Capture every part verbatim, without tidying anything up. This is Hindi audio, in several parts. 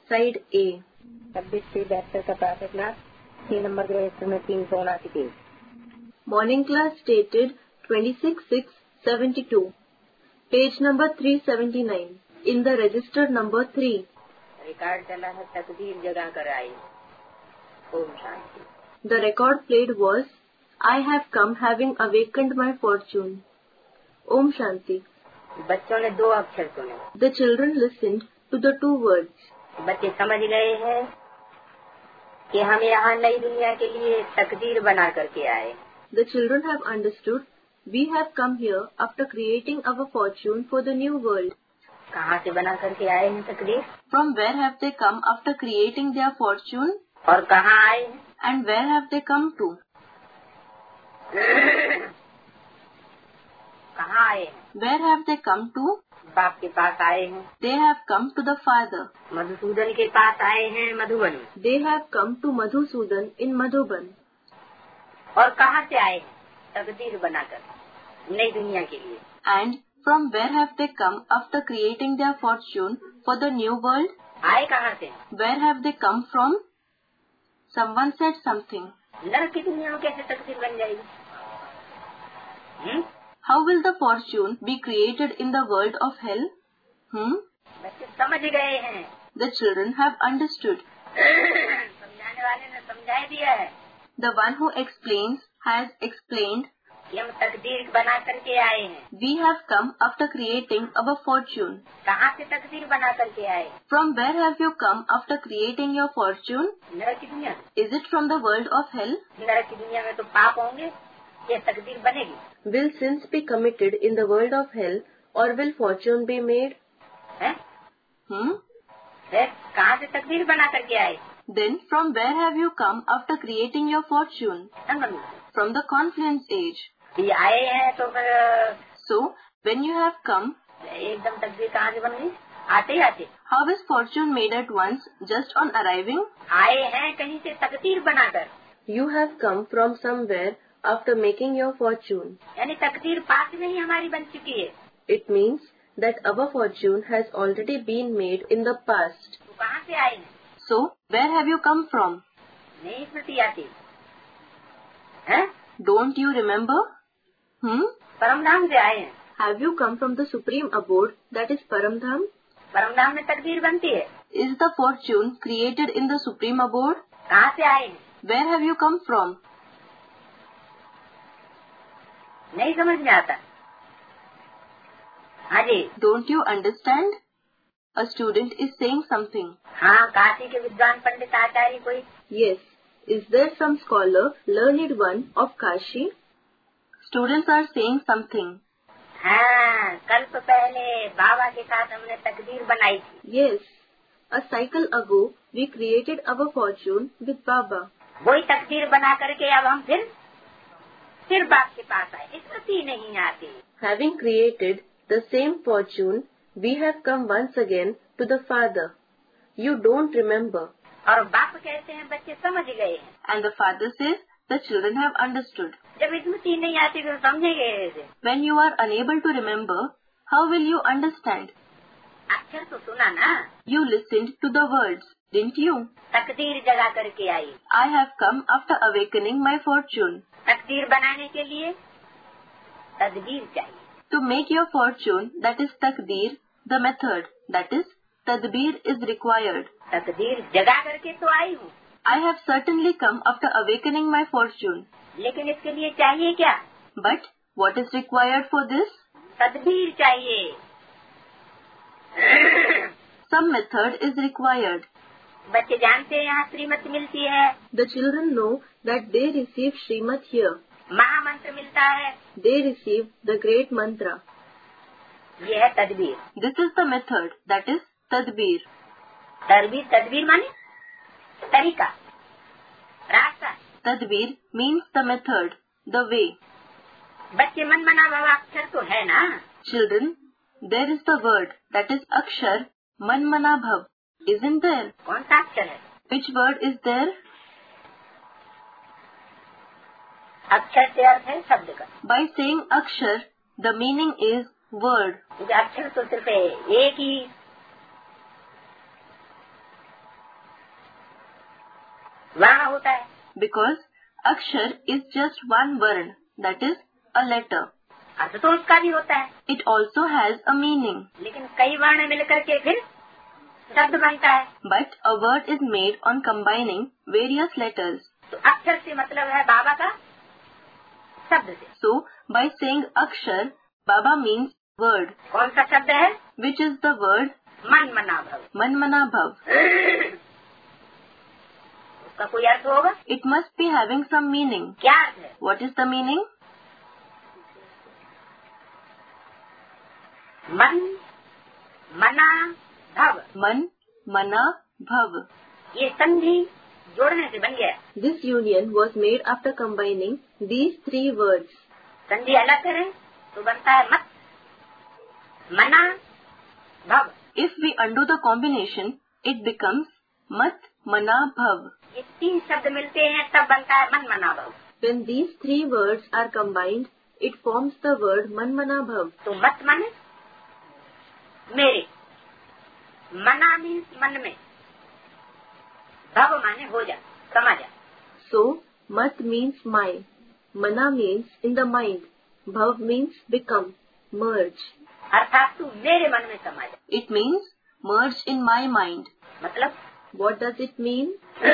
साइड ए। छब्बीस से बहत्तर का प्रातः क्लास छह नंबर के रजिस्टर में तीन सौ उनासी page. Morning class stated twenty six six seventy two, page number three seventy nine in the register number three. Record चला है तकदीर जगा कर आई। ओम शांति। The record played was I have come having awakened my fortune. ओम शांति। बच्चों ने दो अक्षर सुने। The children listened to the two words. बच्चे समझ गए हैं कि हम यहाँ नई दुनिया के लिए तकदीर बना करके आए। The children have understood we have come here after creating our fortune for the new world. कहाँ से बना करके आए हैं तकदीर? From where have they come after creating their fortune? और कहाँ आए हैं? And where have they come to? कहाँ आए हैं? Where have they come to? बाप के पास आए हैं। They have come to the father. Madhusudan के पास आए हैं Madhuban. They have come to Madhusudan in Madhuban. और कहाँ से आए हैं? तकदीर बनाकर नई दुनिया के लिए। And from where have they come after creating their fortune for the new world? आए कहाँ से? Where have they come from? Someone said something. नरक की दुनिया में कैसे तकदीर बन जाएगी? हुँ? How will the fortune be created in the world of hell? Hmm? बच्चे समझ गए हैं। The children have understood. समझाने वाले ने समझा दिया है। The one who explains has explained. कि हम तकदीर बना करके आए हैं। We have come after creating our fortune. कहाँ से तकदीर बना करके आए? From where have you come after creating your fortune? नरक की दुनिया। Is it from the world of hell? नरक की दुनिया में तो पाप होंगे, ये तकदीर बनेगी। Will sins be committed in the world of hell, or will fortune be made? है? Hmm? है? कहाँ से तकदीर बना करके आए? Then from where have you come after creating your fortune? From the confluence age. ये आए हैं तो फिर So when you have come, एकदम तकदीर कहाँ से बन गई? आते ही आते। how is fortune made at once just on arriving? आए हैं कहीं से तकदीर बनाकर। You have come from somewhere after making your fortune. यानी तकदीर पास में ही हमारी बन चुकी है। It means that our fortune has already been made in the past. तो कहाँ से आए हैं? So where have you come from? नहीं स्मृति आती है? Don't you remember? Hmm? परमधाम से आए हैं। Have you come from the supreme abode, that is Paramdham? परमधाम में तकदीर बनती है। Is the fortune created in the supreme abode? कहाँ से आए हैं? Where have you come from? नहीं समझ में आता। हाँ जी। Don't you understand? A student is saying something. हाँ, काशी के विद्वान पंडित आचार्य कोई? Yes. Is there some scholar, learned one of Kashi? Students are saying something. हाँ, कल्प पहले बाबा के साथ हमने तकदीर बनाई थी। Yes. A cycle ago, we created our fortune with Baba. वही तकदीर बना करके अब हम फिर फिर बाप के पास आए। स्मृति नहीं आती। Having created the same fortune, we have come once again to the Father. You don't remember. और बाप कहते हैं बच्चे समझ गए हैं। And the Father says the children have understood. जब स्मृति नहीं आती तो समझेंगे कैसे? When you are unable to remember, how will you understand? अक्षर तो सुना ना? You listened to the words, didn't you? तकदीर जगा करके आई। I have come after awakening my fortune. तकदीर बनाने के लिए तदबीर चाहिए। To make your fortune, that is takdir, the method, that is tadbir is required. तकदीर जगा करके तो आई हूँ। I have certainly come after awakening my fortune. लेकिन इसके लिए चाहिए क्या? But what is required for this? तदबीर चाहिए। Some method is required. बच्चे जानते हैं यहाँ श्रीमत मिलती है। The children know that they receive Srimad here. महामंत्र मिलता है। They receive the great mantra. ये है तदबीर। This is the method, that is tadbir. तदबीर तदबीर माने तरीका, रास्ता। Tadbir means the method, the way. बच्चे मन मना भव अक्षर तो है ना? Children, there is the word, that is akshar, man mana bhav. Isn't there? कौन सा अक्षर है? Which word is there? अक्षर से अर्थ है शब्द का। By saying akshar, the meaning is word. अक्षर तो सिर्फ एक ही वर्ण होता है। Because akshar is just one word, that is a letter. अर्थ तो उसका भी होता है। It also has a meaning. लेकिन कई वर्ण मिलकर के फिर शब्द बनता है। But a word is made on combining various letters. तो अक्षर से मतलब है बाबा का शब्द से। So, by saying akshar, Baba means word. कौन सा शब्द है? Which is the word? मन मना भव। Man mana bhav. उसका कोई अर्थ होगा? It must be having some meaning. क्या अर्थ है? What is the meaning? मन मना भव। Man mana bhav. ये संधि जोड़ने से बन गया। This union was made after combining these three words. संधि अलग करें तो बनता है मत मना भव। If we undo the combination, it becomes mat mana bhav. ये तीन शब्द मिलते हैं तब बनता है मन मना भव। When these three words are combined, it forms the word man mana bhav. तो मत माने मेरे, मना मीन्स मन में, भव माने हो जा, समा जा। So, mat means my, mana means in the mind, bhav means become, merge. अर्थात तू मेरे मन में समा जा। It means merge in my mind. मतलब What does it mean?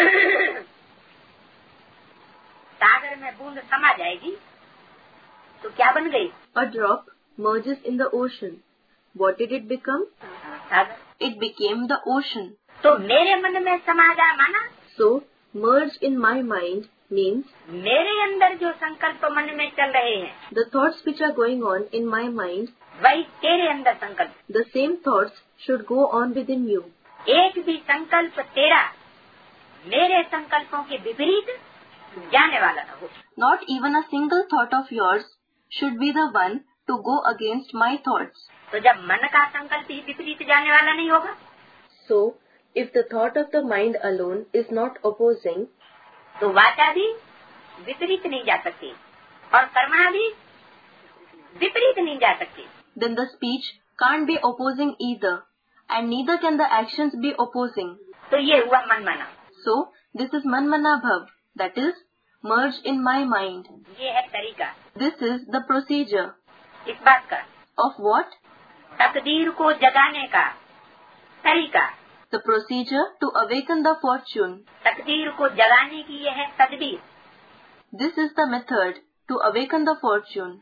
सागर में बूंद समा जाएगी तो क्या बन गई? A drop merges in the ocean. What did it become? Sagar. It became the ocean. तो मेरे मन में समा जा माना So, merge in my mind means मेरे अंदर जो संकल्प मन में चल रहे हैं the thoughts which are going on in my mind, वही तेरे अंदर संकल्प। the same thoughts should go on within you. एक भी संकल्प तेरा मेरे संकल्पों के विपरीत जाने वाला न हो। Not even a single thought of yours should be the one to go against my thoughts. तो जब मन का संकल्प ही विपरीत जाने वाला नहीं होगा So, if the thought of the mind alone is not opposing, तो वाचा भी विपरीत नहीं जा सकती और कर्मणा भी विपरीत नहीं जा सकती। then the speech can't be opposing either, and neither can the actions be opposing. तो ये हुआ मन मना। So, this is man mana bhav, that is, merge in my mind. ये है तरीका। This is the procedure. इस बात का Of what? तकदीर को जगाने का तरीका। The procedure to awaken the fortune. तकदीर को जगाने की ये है तदबीर। This is the method to awaken the fortune.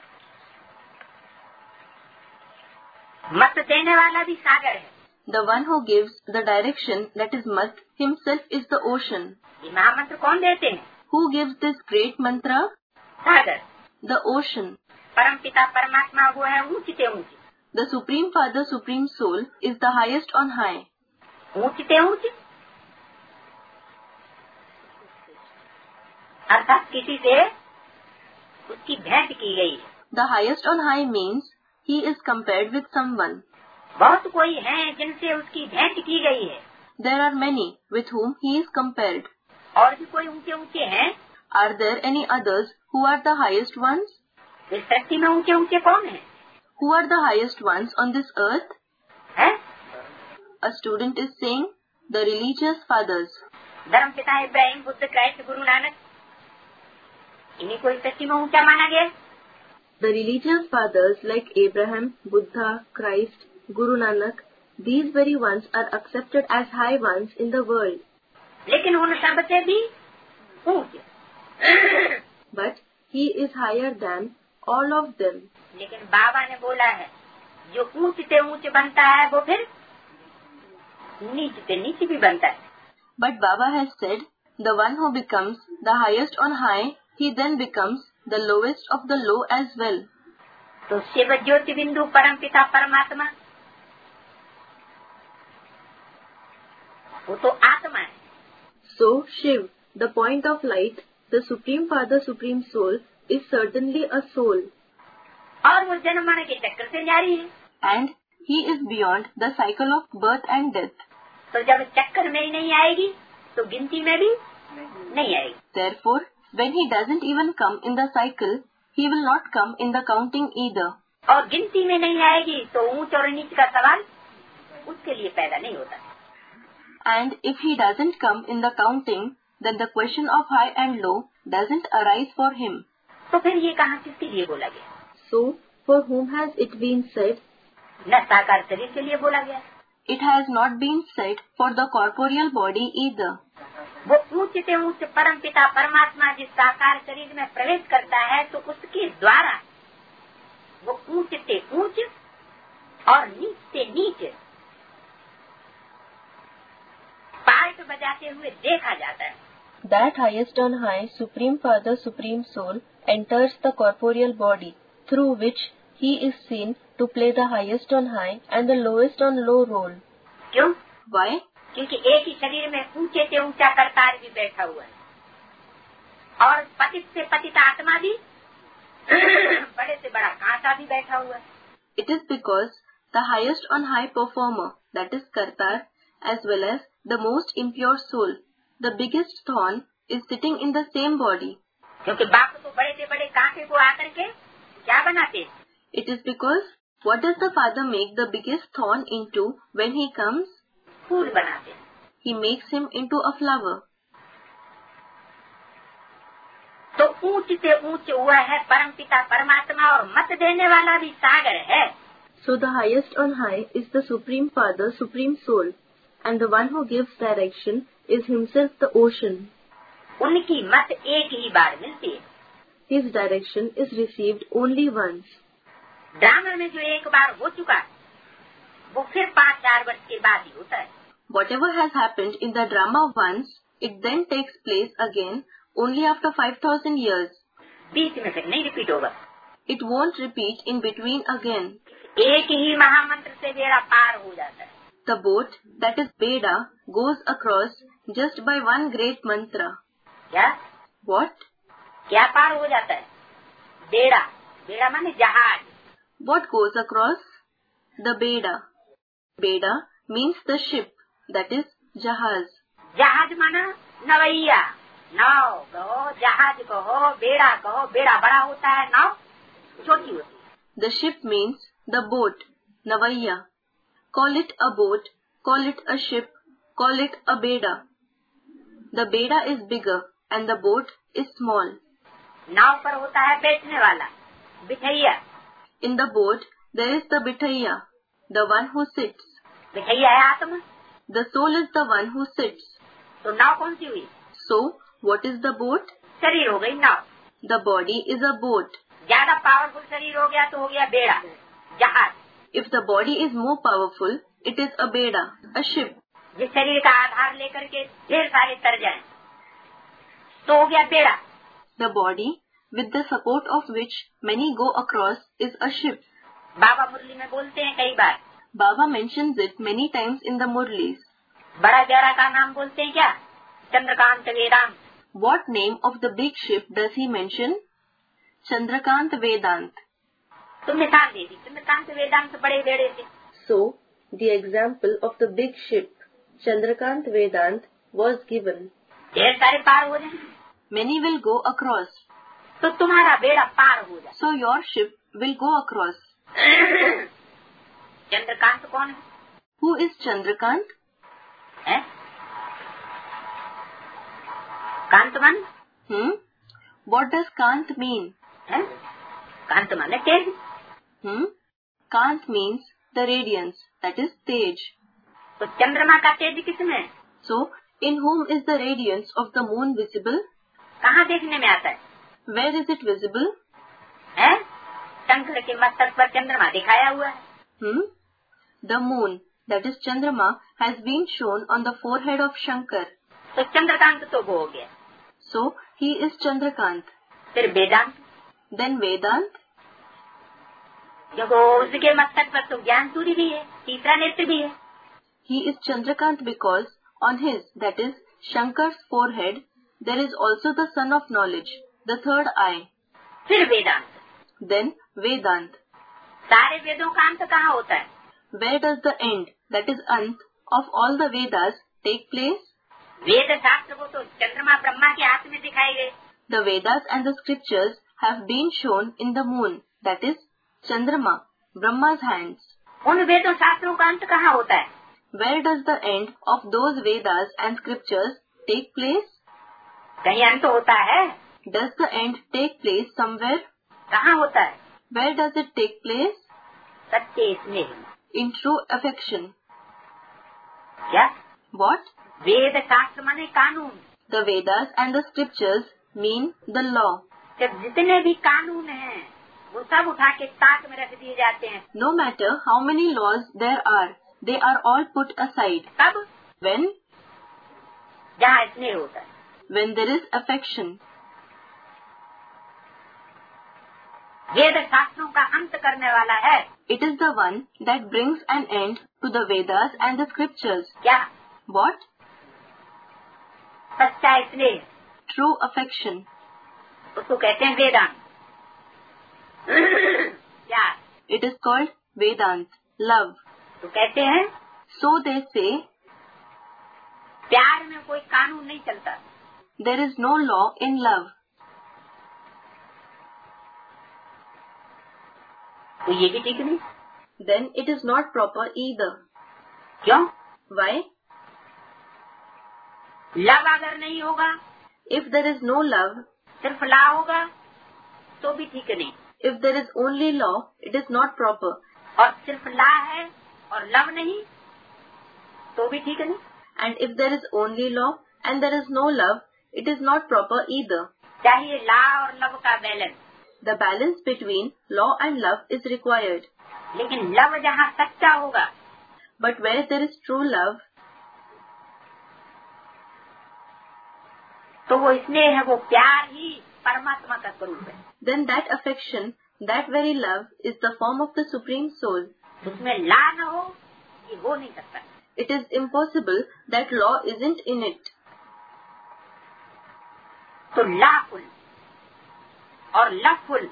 मत देने वाला भी सागर है। The one who gives the direction, that is mat, himself is the ocean. ये महामंत्र कौन देते हैं? Who gives this great mantra? Sagar. The ocean. परम पिता परमात्मा वो है ऊंचते ऊंचे। The Supreme Father, Supreme Soul is the highest on high. ऊंचते ऊंचे अर्थात किसी से उसकी भेंट की गई है। The highest on high means he is compared with someone. बहुत कोई है जिनसे उसकी भेंट की गई है। There are many with whom he is compared. और भी कोई ऊंचे ऊंचे हैं? Are there any others who are the highest ones? इस सृष्टि में ऊंचे ऊंचे कौन है? Who are the highest ones on this earth? है? A student is saying, the religious fathers. धर्म पिता इब्राहिम, बुद्ध, क्राइस्ट, गुरु नानक, इन्हीं को इस सृष्टि में ऊंचा माना गया। The religious fathers like Abraham, Buddha, Christ, Guru Nanak, these very ones are accepted as high ones in the world. लेकिन उन सब से भी ऊंचे। But he is higher than all of them. लेकिन बाबा ने बोला है जो ऊंचते ऊंचे बनता है वो फिर नीचते नीचे भी बनता है। But Baba has said, the one who becomes the highest on high, he then becomes the lowest of the low as well. तो शिव ज्योति बिंदु परम पिता परमात्मा वो तो आत्मा है। So Shiv, the point of light, the Supreme Father, Supreme Soul, is certainly a soul. और वो जन्म मरण के चक्कर से जारी है। And he is beyond the cycle of birth and death. तो जब चक्कर में ही नहीं आएगी तो गिनती में भी नहीं आएगी। Therefore, when he doesn't even come in the cycle, he will not come in the counting either. और गिनती में नहीं आएगी तो ऊंच और नीच का सवाल उसके लिए पैदा नहीं होता। And if he doesn't come in the counting, then the question of high and low doesn't arise for him. तो फिर ये कहाँ किसके लिए बोला गया? So, for whom has it been said? न साकार शरीर के लिए बोला गया. It has not been said for the corporeal body either. वो ऊंच से ऊंच परम पिता परमात्मा जिस साकार शरीर में प्रवेश करता है तो उसके द्वारा वो ऊंच से ऊंच और नीच से नीच पार्ट बजाते हुए देखा जाता है. That highest on high, Supreme Father, Supreme Soul enters the corporeal body, through which he is seen to play the highest on high and the lowest on low role. क्यों? Why? क्योंकि एक ही शरीर में ऊंचे से ऊंचा करतार भी बैठा हुआ है और पतित से पतित आत्मा भी बड़े से बड़ा कांटा भी बैठा हुआ है. It is because the highest on high performer, that is Kartar, as well as the most impure soul, the biggest thorn, is sitting in the same body. क्योंकि बाप तो बड़े से बड़े कांटे को आकर के क्या बनाते? It is because what does the father make the biggest thorn into when he comes? फूल बनाते. He makes him into a flower. तो ऊंच से ऊंच हुआ है परम पिता परमात्मा और मत देने वाला भी सागर है. So the highest on high is the Supreme Father, Supreme Soul, and the one who gives direction is himself the ocean. उनकी मत एक ही बार मिलती है. His direction is received only once. Drama में जो एक बार हो चुका वो फिर पाँच चार वर्ष के बाद ही होता है. Whatever has happened in the drama once, it then takes place again only after five thousand years. बीच में फिर नहीं रिपीट होगा. It won't repeat in between again. एक ही महामंत्र से बेड़ा पार हो जाता है. The boat, that is Beda, goes across just by one great mantra. क्या? What? क्या पार हो जाता है? बेड़ा. बेड़ा माने जहाज. What goes across? The Beda. Beda means the ship, that is Jahaz. जहाज माना नवैया. नाव कहो, जहाज कहो, बेड़ा कहो. बेड़ा बड़ा होता है, नाव छोटी होती है. The ship means the boat, Navaiya. Call it a boat, call it a ship, call it a Beda. The Beda is bigger and the boat is small. नाव पर होता है बैठने वाला, बिठैया. In the boat, there is the Bithaiya, the one who sits. बिठैया है आत्मा. The soul is the one who sits. तो नाव कौन सी हुई? So, what is the boat? शरीर हो गई नाव. The body is a boat. ज्यादा पावरफुल शरीर हो गया तो हो गया बेड़ा, जहाज. If the body is more powerful, it is a Beda, a ship. जिस शरीर का आधार लेकर के ढेर सारे तर जाए तो हो गया बेड़ा. The body, with the support of which many go across, is a ship. बाबा मुरली में बोलते हैं कई बार. Baba mentions it many times in the Murlis. बड़ा प्यारा का नाम बोलते हैं क्या? चंद्रकांत वेदांत. What name of the big ship does he mention? Chandrakant Vedant. तो मिसाल दे दी. चंद्रकांत वेदांत बड़े बेड़े थे. So, the example of the big ship, Chandrakant Vedant, was given. ढेर सारे पार हो जाए. Many will go across. तो तुम्हारा बेड़ा पार हो जाए. So your ship will go across. Chandrakant कौन है? Who is Chandrakant? है? कांतमन? Hmm? What does Kant mean? है? कांत माने तेज. Hmm? Kant means the radiance, that is Tej. तो चंद्रमा का तेज किसमें? So, in whom is the radiance of the moon visible? कहाँ देखने में आता है? Where is it visible? है? शंकर के मस्तक पर चंद्रमा दिखाया हुआ है. Hmm? The moon, that is Chandrama, has been shown on the forehead of Shankar. तो चंद्रकांत तो वो हो गया. So, he is Chandrakant. फिर वेदांत. Then Vedant. देखो उसके मस्तक पर तो ज्ञान सूर्य भी है, तीसरा नेत्र भी है. He is Chandrakant because on his, that is Shankar's forehead, there is also the sun of knowledge, the third eye. फिर वेदांत. Then Vedant. सारे वेदों का अंत कहाँ होता है? Where does the end, that is Ant, of all the Vedas take place? वेद शास्त्र को तो चंद्रमा ब्रह्मा के हाथ में दिखाई गए. The Vedas and the scriptures have been shown in the moon, that is Chandrama, Brahma's hands. उन वेदों शास्त्रों का अंत कहाँ होता है? Where does the end of those Vedas and scriptures take place? कहीं अंत होता है? Does the end take place somewhere? कहाँ होता है? Where does it take place? सच्चे स्नेह। In true affection. क्या? What? वेद शास्त्र माने कानून। The Vedas and the scriptures mean the law. जब जितने भी कानून हैं वो सब उठा के ताक में रख दिए जाते हैं। No matter how many laws there are, they are all put aside. कब? When? जहाँ स्नेह होता है। When there is affection. वेद शास्त्रों का अंत करने वाला है। It is the one that brings an end to the Vedas and the scriptures. क्या? What? सच्चा स्नेह। True affection. उसको कहते हैं वेदांत। क्या? It is called Vedant, love. तो कहते हैं So they say, प्यार में कोई कानून नहीं चलता। there is no law in love. तो ये भी ठीक नहीं। Then it is not proper either. क्यों? Why? लव अगर नहीं होगा, If there is no love, सिर्फ ला होगा तो भी ठीक नहीं। if there is only law, it is not proper. और सिर्फ ला है और लव नहीं तो भी ठीक नहीं। And if there is only law and there is no love, it is not proper either. चाहिए ला और लव का balance. The balance between law and love is required. लेकिन लव जहाँ सच्चा होगा, But where there is true love, तो वो स्नेह है, वो प्यार ही परमात्मा का स्वरूप है। then that affection, that very love, is the form of the Supreme Soul. उसमें ला न हो ये हो नहीं सकता। It is impossible that law isn't in it. तो लाफुल और लवफुल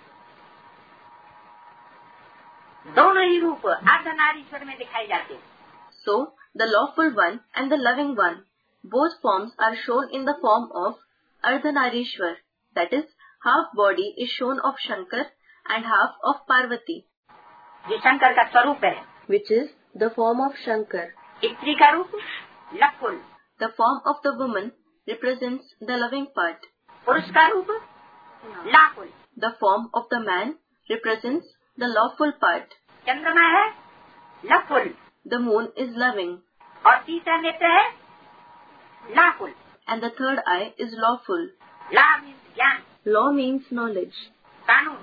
दोनों ही रूप अर्धनारीश्वर में दिखाई जाते हैं। So, the lawful one and the loving one, both forms are shown in the form of Ardhanarishwar, that is, half body is shown of Shankar and half of Parvati, जो शंकर का स्वरूप है। which is the form of Shankar. स्त्री का रूप loveful, The form of the woman represents the loving part. पुरुष का रूप lawful. The form of the man represents the lawful part. चंद्रमा है loveful The moon is loving. और तीसरा नेत्र है lawful. And the third eye is lawful. Law means ज्ञान, Law means knowledge. कानून,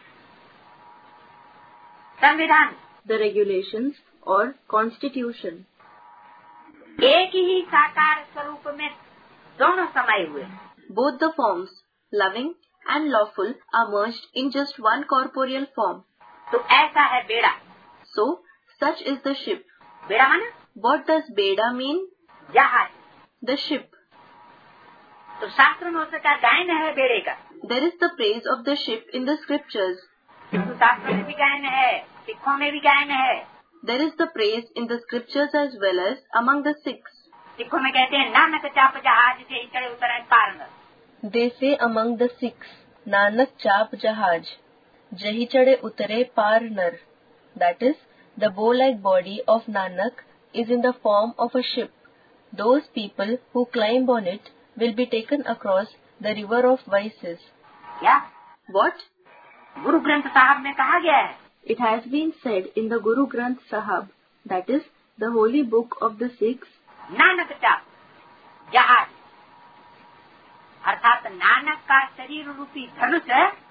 संविधान। The regulations or constitution. एक ही साकार स्वरूप में दोनों समाये हुए। Both the forms, loving and lawful, are merged in just one corporeal form. तो ऐसा है बेड़ा। So, such is the ship. बेड़ा माना What does Beda mean? जहाज। The ship. तो शास्त्र में उसका गायन है बेड़े का। There is the praise of the ship in the scriptures. Hindu शास्त्र में भी गायन है, सिखों में भी गायन है। There is the praise in the scriptures as well as among the Sikhs. सिखों में कहते हैं नानक चाप जहाज से चढ़े उतरे पार। They say among the Sikhs, Nanak chap jahaj, jahi chade utare par nar. That is, the bow-like body of Nanak is in the form of a ship. Those people who climb on it will be taken across the river of vices. क्या? What? गुरु ग्रंथ साहब में कहा गया है। It has been said in the Guru Granth Sahib, that is, the holy book of the Sikhs, Nanak चाप जहाज, अर्थात नानक का शरीर रूपी धनुष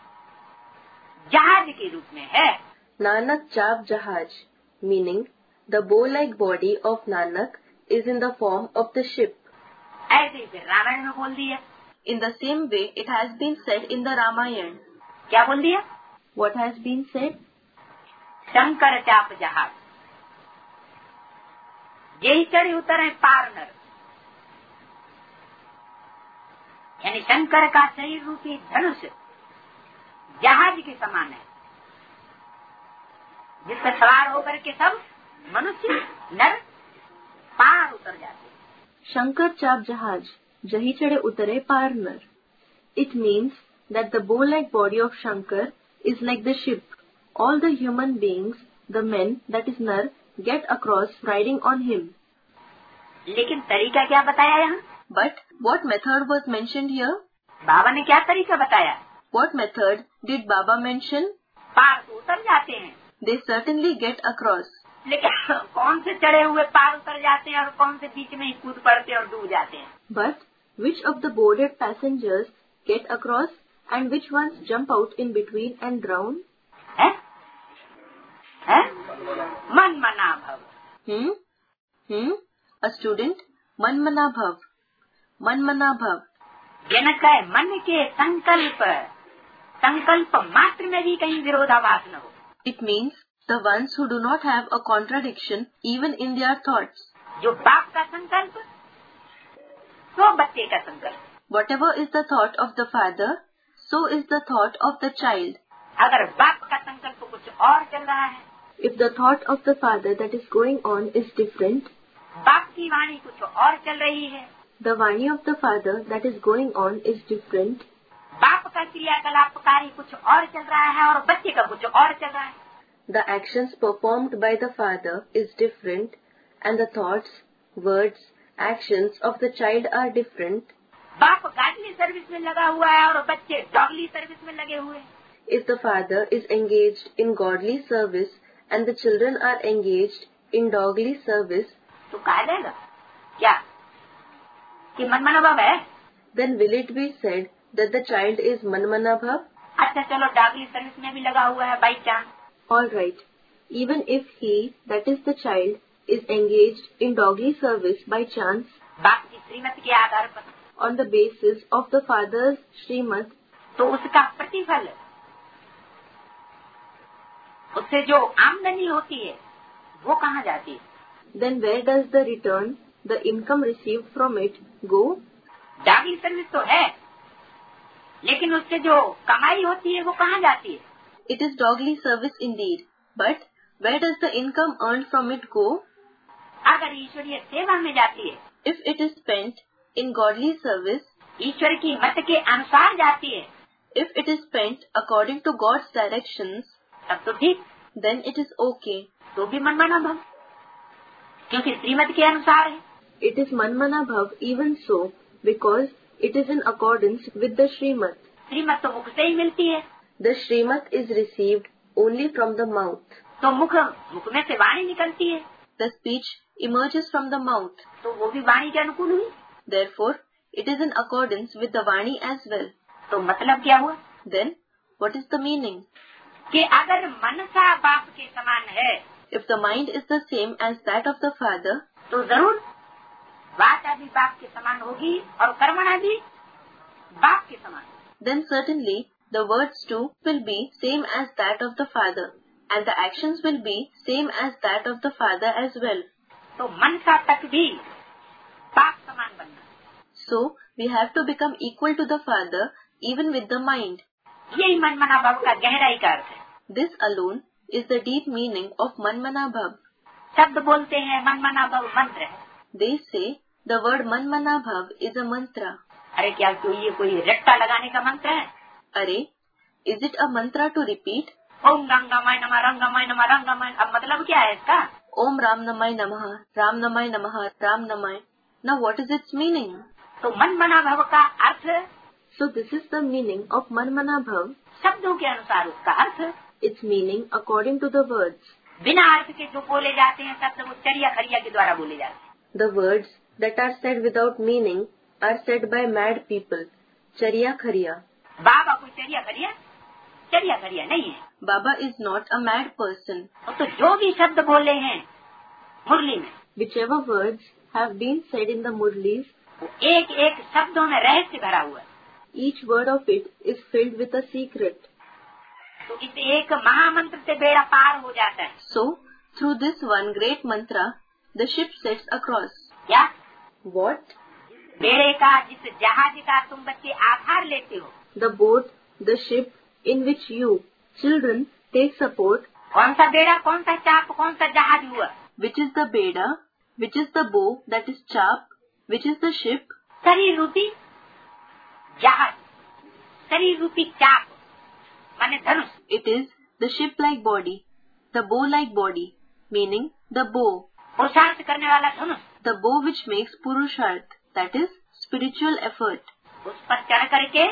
जहाज के रूप में है। Nanak chap jahaj, meaning the bow-like body of Nanak is in the form of the ship. ऐसे ही फिर रामायण में बोल दिया। In the same way, it has been said in the Ramayana. क्या बोल दिया? What has been said? Shankar चाप जहाज, यही चढ़े उतरे पार नर। यानी शंकर का शरीर रूपी धनुष जहाज के समान है, जिस पर सवार होकर के सब मनुष्य नर पार उतर जाते। Shankar chap jahaj, jahi chade utare par nar. It means that the bow-like body of Shankar is like the ship. All the human beings, the men, that is nar, get across riding on him. लेकिन तरीका क्या बताया यहाँ? But what method was mentioned here? बाबा ने क्या तरीका बताया? What method did Baba mention? पार तो उतर जाते हैं, They certainly get across. लेकिन कौन से चढ़े हुए पार उतर जाते हैं और कौन से बीच में ही कूद पड़ते और डूब जाते हैं? But which of the boarded passengers get across and which ones jump out in between and drown? है? है? मन मना भव. Hmm? Hmm? A student? Manmana bhav. Manmana bhav. जनक है मन के संकल्प, संकल्प मात्र में भी कहीं विरोधाभास न हो. It means the ones who do not have a contradiction even in their thoughts. जो बाप का संकल्प, तो बच्चे का संकल्प. Whatever is the thought of the father, so is the thought of the child. अगर बाप का संकल्प कुछ और चल रहा है, If the thought of the father that is going on is different, बाप की वाणी कुछ और चल रही है, the vani of the father that is going on is different, बाप का क्रियाकलाप कार्य कुछ और चल रहा है और बच्चे का कुछ और चल रहा है, the actions performed by the father is different and the thoughts, words, actions of the child are different, बाप गाडली सर्विस में लगा हुआ है और बच्चे डॉगली सर्विस में लगे हुए हैं, if the father is engaged in godly service and the children are engaged in dogly service, तो कहा जाएगा क्या कि मनमना भाव है? then will it be said that the child is manmana bhav? अच्छा चलो डॉगली सर्विस में भी लगा हुआ है by chance, All right. Even if he, that is the child, is engaged in doggy service by chance, बाप की श्रीमत के आधार पर, on the basis of the father's श्रीमत, तो उसका प्रतिफल, उससे जो आमदनी होती है वो कहाँ जाती है? then where does the return, the income received from it, go? डॉगली सर्विस तो है, लेकिन उससे जो कमाई होती है वो कहाँ जाती है? It is dogly service indeed, but where does the income earned from it go? अगर ईश्वरीय सेवा में जाती है, If it is spent in godly service, ईश्वर की मत के अनुसार जाती है, if it is spent according to God's directions, तब तो ठीक, then it is okay. तो भी मनमाना भव, क्योंकि श्रीमत के अनुसार है. It is manmana bhav even so, because it is in accordance with the श्रीमत. श्रीमत तो मुख से ही मिलती है, The Shrimad is received only from the mouth. तो मुख मुख में से वाणी निकलती है, The speech emerges from the mouth. तो वो भी वाणी के अनुकूल हुई. Therefore, it is in accordance with the Vani as well. तो मतलब क्या हुआ? Then, what is the meaning? कि अगर मनसा बाप के समान है, If the mind is the same as that of the father, तो जरूर वाचा भी बाप के समान होगी और कर्मणा भी बाप के समान. then certainly the words too will be same as that of the father, and the actions will be same as that of the father as well. तो मनसा तक भी बाप समान बनना. So, we have to become equal to the father even with the mind. यही मनमना भाव का गहराई का अर्थ है. This alone is the deep meaning of Manmana Bhav. शब्द बोलते हैं मनमना भाव मंत्र है. They say the word Manmana Bhav is a mantra. अरे क्या तो ये कोई रट्टा लगाने का मंत्र है? अरे, is it a mantra to repeat? ओम रंगमय नमः रंगमय नमः रंगमय. अब मतलब क्या है इसका? Om Ram Namai Namaha, Ram Namai Namaha, Ram Namai. Now what is its meaning? तो मनमना भाव का अर्थ, So this is the meaning of Manmana Bhav. शब्दों के अनुसार उसका अर्थ, Its meaning according to the words. बिना अर्थ के जो बोले जाते हैं शब्द वो चरिया खरिया के द्वारा बोले जाते हैं. The words that are said without meaning are said by mad people. Chariya Khariya. बाबा कोई चरिया खरिया चरिया खरिया नहीं है. Baba is not a mad person. तो जो भी शब्द बोले हैं मुरली में, Whichever words have been said in the Murlis, वो एक एक शब्दों में रहस्य भरा हुआ है. each word of it is filled with a secret. तो इस एक महामंत्र से बेड़ा पार हो जाता है. So, through this one great mantra, the ship sets across. क्या? What? बेड़े का, जिस जहाज का तुम बच्चे आधार लेते हो, The boat, the ship in which you, children, take support. कौन सा बेड़ा, कौन सा चाप, कौन सा जहाज हुआ? Which is the beda, which is the bow, that is chap, which is the ship? शरीर रूपी जहाज, शरीर रूपी चाप माने धनुष. It is the ship-like body, the bow-like body, meaning the bow. पुरुषार्थ करने वाला धनुष. The bow which makes purusharth, that is spiritual effort. उस पर चढ़ करके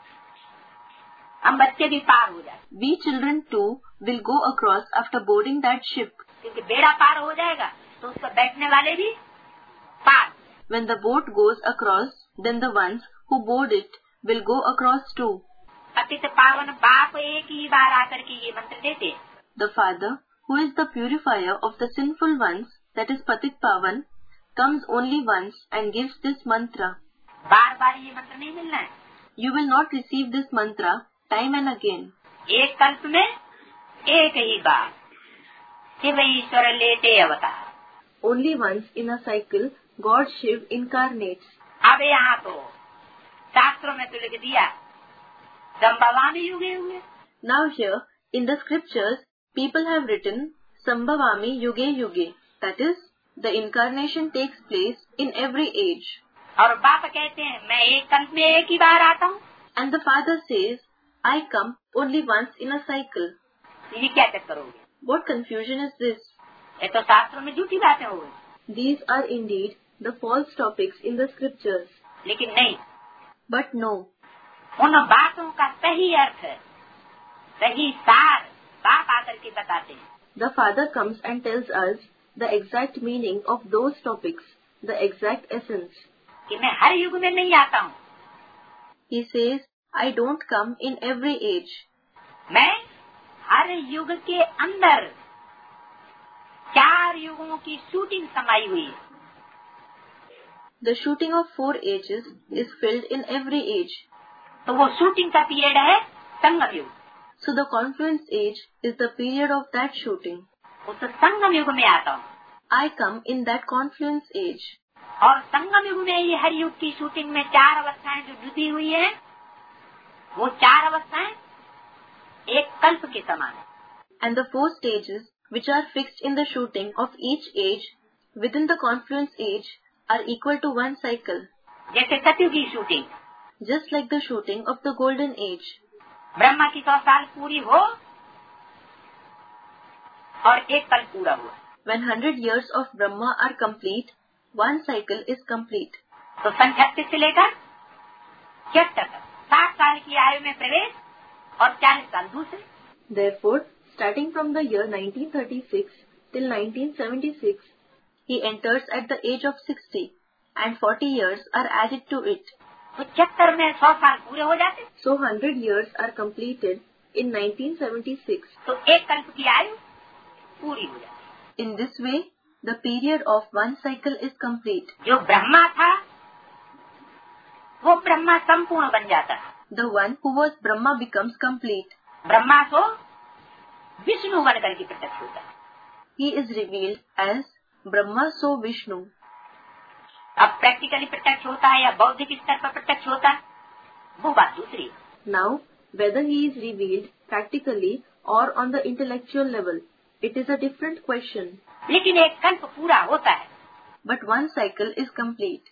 हम बच्चे भी पार हो जाए. We children too will go across after boarding that ship. क्योंकि बेड़ा पार हो जाएगा तो उस पर बैठने वाले भी पार. When the boat goes across, then the ones who board it will go across too. पतित पावन बाप एक ही बार आकर के ये मंत्र देते. The Father, who is the purifier of the sinful ones, that is Patit Pavan, comes only once and gives this mantra. बार बार ये मंत्र नहीं मिलना है. You will not receive this mantra time and again. एक कल्प में एक ही बार शिव ईश्वर लेते अवतार. Only once in a cycle, God Shiv incarnates. अब यहाँ तो शास्त्रों में तो लिख दिया संभवामी युगे युगे. Now here, in the scriptures, people have written Sambhavami Yuge Yuge. That is, the incarnation takes place in every age. और बाप कहते हैं मैं एक कल्प में एक ही बार आता हूँ. And the Father says, I come only once in a cycle. ये क्या चक्कर हो गया? What confusion is this? ये तो शास्त्रों में झूठी बातें हो गई. These are indeed the false topics in the scriptures. लेकिन नहीं. But no. उन बातों का सही अर्थ सही सार बाप आकर के बताते हैं. The Father comes and tells us the exact meaning of those topics, the exact essence. कि मैं हर युग में नहीं आता हूँ. He says, I don't come in every age. मैं हर युग के अंदर चार युगों की शूटिंग समाई हुई है. The shooting of four ages is filled in every age. तो वो शूटिंग का पीरियड है संगम युग. So the confluence age is the period of that shooting. उस संगम युग में आता हूँ. I come in that confluence age. और संगम युग में ये हर युग की शूटिंग में चार अवस्थाएं जो जुटी हुई हैं, वो चार अवस्थाएं एक कल्प के समान है. And the four stages which are fixed in the shooting of each age within the confluence age are equal to one cycle. जैसे सतयुग की shooting. Just like the shooting of the golden age. Brahma की सौ साल पूरी हो और एक कल्प पूरा हुआ. When hundred years of Brahma are complete, one cycle is complete. तो सन छत्तीस से लेकर छिहत्तर तक साठ साल की आयु में प्रवेश और चालीस साल दूसरे. Therefore, starting from the year nineteen thirty-six till nineteen seventy-six, he enters at the age of sixty, and forty years are added to it. तो छिहत्तर में सौ साल पूरे हो जाते. So hundred years are completed in nineteen seventy-six. तो एक कल्प की आयु पूरी हो जाती. In this way, the period of one cycle is complete. जो ब्रह्मा था वो ब्रह्मा संपूर्ण बन जाता है. The one who was Brahma becomes complete. Brahma को विष्णु बन करके प्रत्यक्ष होता है. He is revealed as Brahma so Vishnu. अब प्रैक्टिकली प्रत्यक्ष होता है या बौद्धिक स्तर पर प्रत्यक्ष होता है, वो बात दूसरी है. Now, whether he is revealed practically or on the intellectual level, it is a different question. लेकिन एक कल्प पूरा होता है. But one cycle is complete.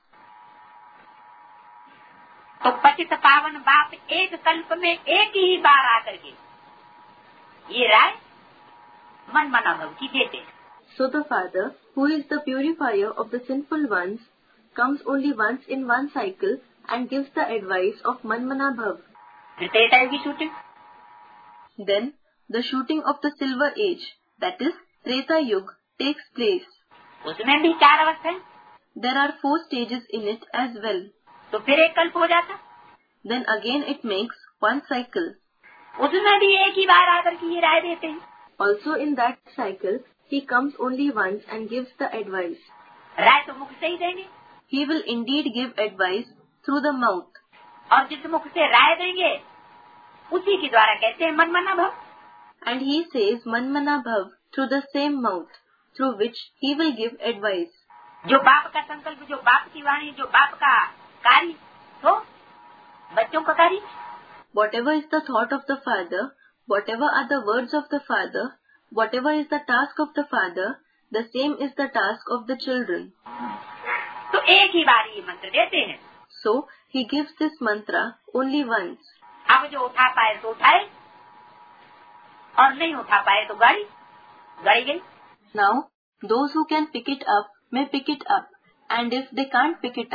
तो पतित पावन बाप एक कल्प में एक ही बार आकर के ये राय मन मना भव की देते. So the Father, who is the purifier of the sinful ones, comes only once in one cycle and gives the advice of Manmana Bhav. Treta Yug की shooting. Then the shooting of the silver age, that is Treta Yug, takes place. उसमें भी चार अवस्थाएं. There are four stages in it as well. तो फिर एक कल्प हो जाता. Then again it makes one cycle. उसमें भी एक ही बार आकर के ये राय देते हैं. Also in that cycle, he comes only once and gives the advice. राय तो मुख से ही देंगे. He will indeed give advice through the mouth. और जिस मुख से राय देंगे उसी के द्वारा कहते हैं मनमना भव. And he says Manmana Bhav through the same mouth, through which he will give advice. जो बाप का संकल्प, जो बाप की वाणी, जो बाप का कार्य, तो बच्चों का कार्य. Whatever is the thought of the Father, whatever are the words of the Father, whatever is the task of the Father, the same is the task of the children. तो एक ही बार ये मंत्र देते हैं. So he gives this mantra only once. अब जो उठा पाए तो उठाए और नहीं उठा पाए तो गाड़ी गाड़ी गई. Now those who can pick it up may pick it up, and if they can't pick it up,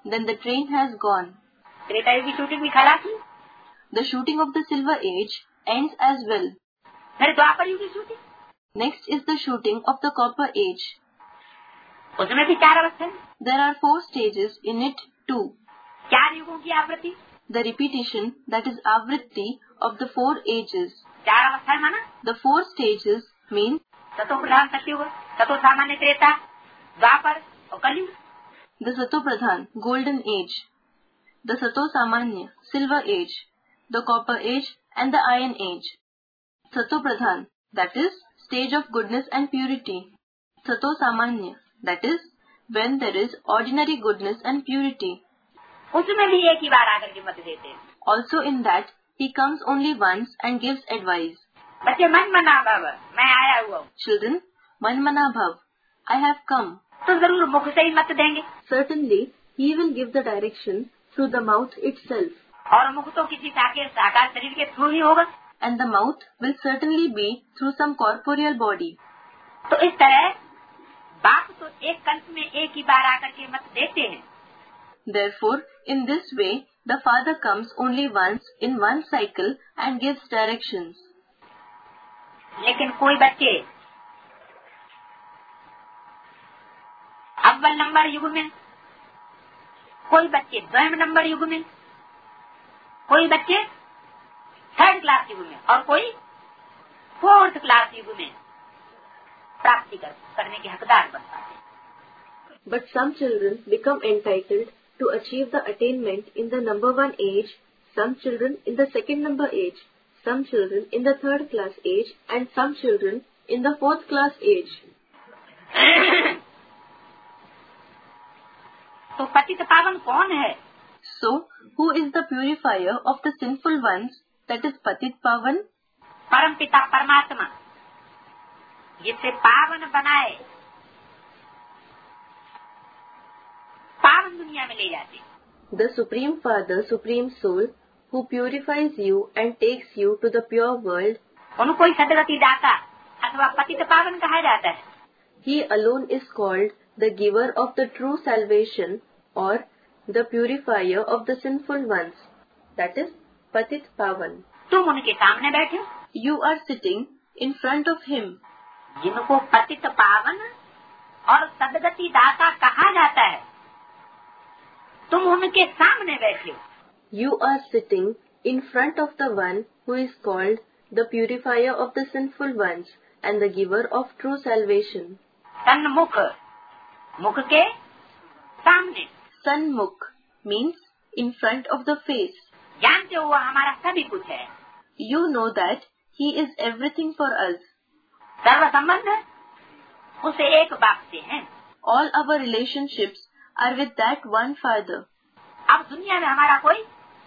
then the train has gone. Treta Yug की शूटिंग भी खलास हुई। The shooting of the silver age ends as well. फिर द्वापर युग की shooting. Next is the shooting of the copper age. उसमें भी चार अवस्था है। There are four stages in it too. चार युगों की आवृत्ति। The repetition, that is avritti, of the four ages. चार अवस्थाएं माना। The four stages mean सतो प्रधान सतयुग, सतो सामान्य त्रेता, द्वापर और कलयुग। the Sato Pradhan, golden age, the Sato Samanya, silver age, the copper age and the iron age. Sato Pradhan, that is stage of goodness and purity. Sato Samanya, that is when there is ordinary goodness and purity. उसमें भी एक ही बार आकर के मत देते हैं। Also in that he comes only once and gives advice. बच्चे मन मना बाबा, मैं आया हुआ हूँ। Children, man mana bhav, I have come. तो जरूर मुख से ही मत देंगे। Certainly he will give the direction through the mouth itself. और मुख तो किसी साके साकार शरीर के थ्रू ही होगा। And the mouth will certainly be through some corporeal body. तो इस तरह बाप तो एक कंठ में एक ही बार आकर के मत देते हैं। Therefore, in this way, the father comes only once in one cycle and gives directions. लेकिन कोई बच्चे अव्वल नंबर युग में, कोई बच्चे द्वयम नंबर युग में, कोई बच्चे थर्ड क्लास युग में और कोई फोर्थ क्लास युग में प्राप्ति कर, करने के हकदार बन पाते। But some children become entitled to achieve the attainment in the number one age, some children in the second number age, some children in the third class age, and some children in the fourth class age. तो पतित पावन कौन है? So, who is the purifier of the sinful ones, that is Patit Pavan? परम पिता परमात्मा जिससे पावन बनाए, पावन दुनिया में ले जाते। The Supreme Father, Supreme Soul, who purifies you and takes you to the pure world. उनको ही सदगति दाता अथवा पतित पावन कहा जाता है। He alone is called the giver of the true salvation or the purifier of the sinful ones, that is Patit Pavan. तुम उनके सामने बैठे हो। You are sitting in front of him. जिनको पतित पावन और सदगति दाता कहा जाता है, तुम उनके सामने बैठे हो। You are sitting in front of the one who is called the purifier of the sinful ones and the giver of true salvation. सन्मुख, मुख के सामने। Sanmukh means in front of the face. जानते हो वो हमारा सभी कुछ है। You know that he is everything for us. सर्व संबंध उसे एक बाप से हैं। All our relationships are with that one father. अब दुनिया में हमारा कोई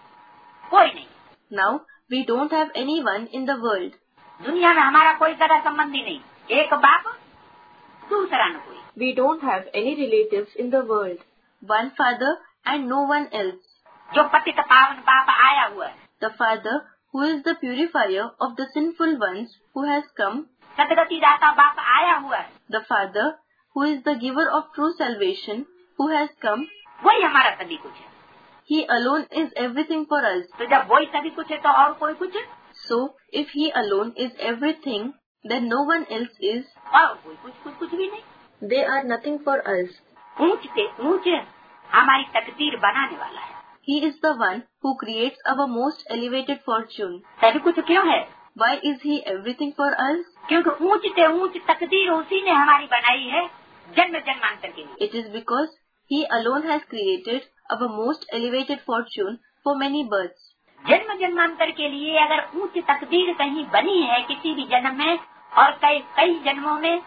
कोई नहीं। Now we don't have anyone in the world. दुनिया में हमारा कोई सगा संबंधी नहीं, एक बाप दूसरा न कोई। We don't have any relatives in the world. One father and no one else. जो पतित पावन बाप आया हुआ है, The father who is the purifier of the sinful ones who has come. सदगति दाता बाप आया हुआ है, The father who is the giver of true salvation who has come. वही हमारा सभी कुछ है। He alone is everything for us. तो जब वही सभी कुछ है तो और कोई कुछ है? So if he alone is everything, then no one else is. और कोई कुछ कुछ कुछ भी नहीं। They are nothing for us. ऊंच से ऊंच हमारी तकदीर बनाने वाला है। He is the one who creates our most elevated fortune. सभी कुछ क्यों है? Why is he everything for us? क्योंकि ऊंच से ऊंच तकदीर उसी ने हमारी बनाई है जन्म जन्मांतर के लिए। It is because he alone has created our most elevated fortune for many births. जन्म जन्मांतर के लिए अगर ऊंच तकदीर कहीं बनी है किसी भी जन्म में और कई कई जन्मों में,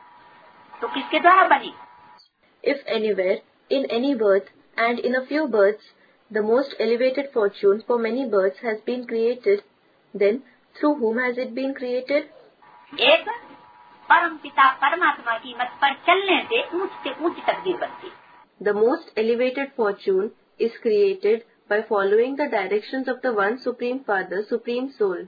तो किसके द्वारा बनी? If anywhere, in any birth, and in a few births, the most elevated fortune for many births has been created, then through whom has it been created? एक परम पिता परमात्मा की मत पर चलने से ऊंच से ऊंच तकदीर बनती। The most elevated fortune is created by following the directions of the one Supreme Father, Supreme Soul.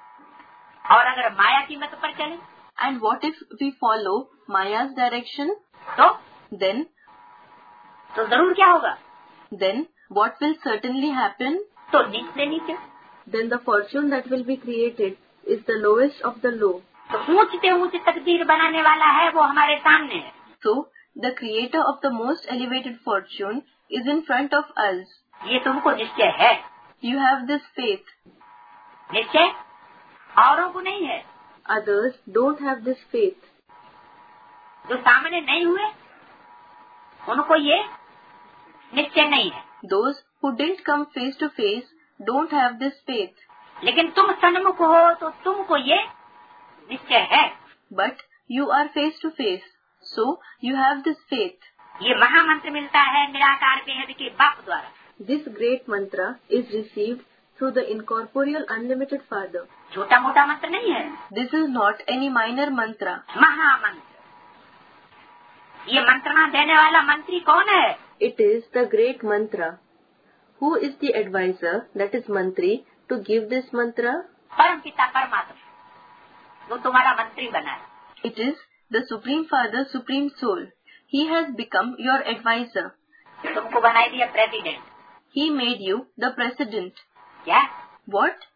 और अगर माया की मत पर चले, And what if we follow Maya's direction? तो Then, तो जरूर क्या होगा? then what will certainly happen? तो नीच से नीचे, Then the fortune that will be created is the lowest of the low. तो ऊंचते ऊंचे तकदीर बनाने वाला है वो हमारे सामने है। So the creator of the most elevated fortune is in front of us. ये तुमको निश्चय है, You have this faith. निश्चय औरों को नहीं है। Others don't have this faith. जो सामने नहीं हुए उनको ये निश्चय नहीं है। Those who didn't come face to face don't have this faith. लेकिन तुम सन्मुख हो तो तुमको ये निश्चय है। But you are face to face, so you have this faith. ये महामंत्र मिलता है निराकार बेहद के बाप द्वारा। This great mantra is received through the incorporeal unlimited Father. छोटा मोटा मंत्र नहीं है, This is not any minor mantra. महामंत्र। ये मंत्रणा देने वाला मंत्री कौन है? It is the great mantra. Who is the advisor, that is mantri, to give this mantra? परम पिता परमात्मा, वो तुम्हारा मंत्री बना है। It is the Supreme Father, Supreme Soul. He has become your advisor. तुमको बनाई दिया president. He made you the president. क्या? What?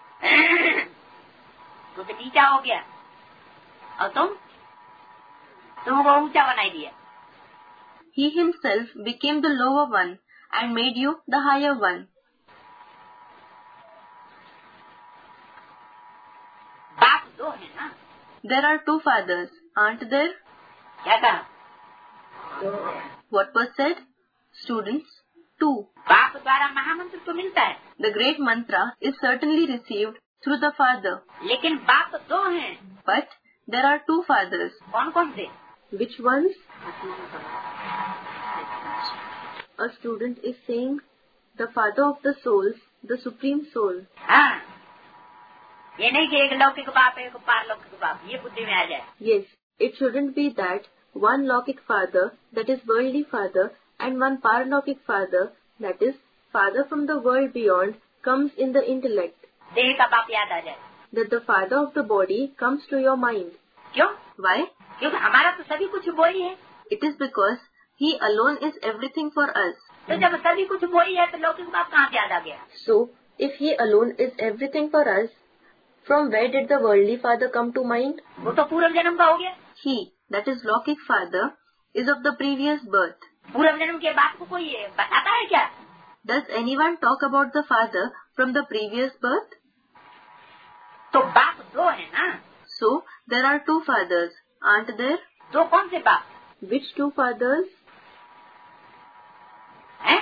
तू तो नीचा हो गया और तुम तुमको ऊंचा बनाई दिया। He himself became the lower one and made you the higher one. बाप दो है ना? There are two fathers, aren't there? क्या कहा? What was said? Students, two. बाप द्वारा महामंत्र तो मिलता है, The great mantra is certainly received through the Father. लेकिन बाप दो हैं। But there are two fathers. कौन कौन से? Which ones? A student is saying the Father of the souls, the Supreme Soul. हाँ, ये नहीं कि एक लौकिक बाप है एक पारलौकिक बाप, ये बुद्धि में आ जाए। Yes, it shouldn't be that one Laukic Father, that is worldly Father, and one Paralaukic Father, that is Father from the world beyond, comes in the intellect. देह का बाप याद आ जाए। That the Father of the body comes to your mind. क्यों? Why? क्योंकि हमारा तो सभी कुछ वही है। It is because He alone is everything for us. तो जब सभी कुछ वही है तो लौकिक बाप कहाँ से याद आ गया? So, if He alone is everything for us, from where did the worldly Father come to mind? वो तो पूर्व जन्म का हो गया। He, that is Laukic Father, is of the previous birth. पूर्व जन्म के बाप को कोई बताता है क्या? Does anyone talk about the Father from the previous birth? तो बाप दो है ना? So, there are two fathers, aren't there? दो कौन से बाप Which two fathers? हैं?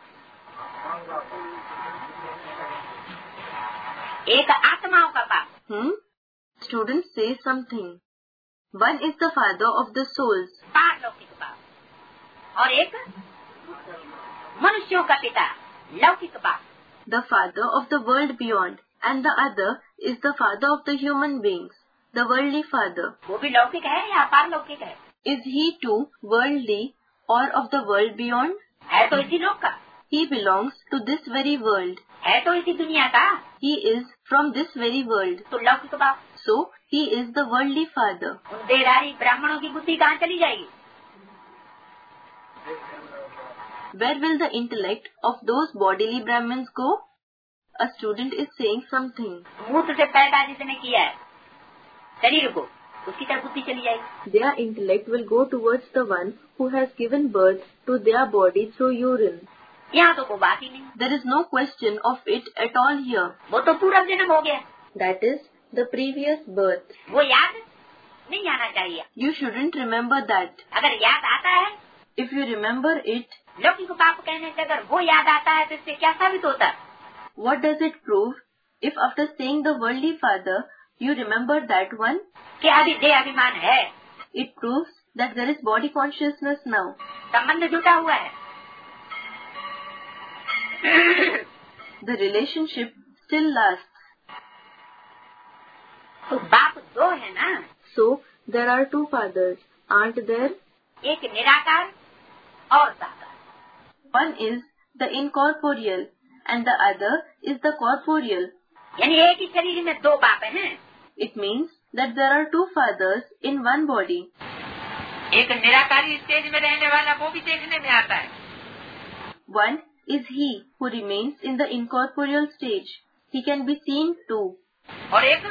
एक आत्माओं का बाप, Hmm? Students say something. One is the Father of the souls. पारलौकिक बाप, और एक मनुष्यों का पिता, लौकिक बाप। The Father of the world beyond, and the other is the Father of the human beings, the worldly Father. वो भी लौकिक है या पारलौकिक है? Is he too worldly or of the world beyond? है तो इसी लोक का, He belongs to this very world. है तो इसी दुनिया का, He is from this very world. तो लौकिक बाप। So, he is the worldly Father. उन देहधारी ब्राह्मणों की बुद्धि कहाँ चली जाएगी? Where will the intellect of those bodily Brahmins go? A student is saying something. मूत्र से पैदा जिसने किया है शरीर को, उसकी तरफ बुद्धि चली जाएगी। Their intellect will go towards the one who has given birth to their body through urine. यहाँ तो कोई बात ही नहीं, There is no question of it at all here. वो तो पूर्व जन्म हो गया, That is the previous birth. वो याद नहीं आना चाहिए। You shouldn't remember that. अगर याद आता है, If you remember it, लौकिक बाप कहने से अगर वो याद आता है तो इससे क्या साबित होता है? what does it prove? If after saying the worldly Father, you remember that one, कि अभी देह अभिमान है, it proves that there is body consciousness now. संबंध जुटा हुआ है। The relationship still lasts. तो बाप दो है ना? So, there are two fathers, aren't there? एक निराकार और साकार। One is the incorporeal and the other is the corporeal. यानी एक ही शरीर में दो बाप हैं। It means that there are two fathers in one body. एक निराकारी स्टेज में रहने वाला वो भी देखने में आता है। One is he who remains in the incorporeal stage. He can be seen too. और एक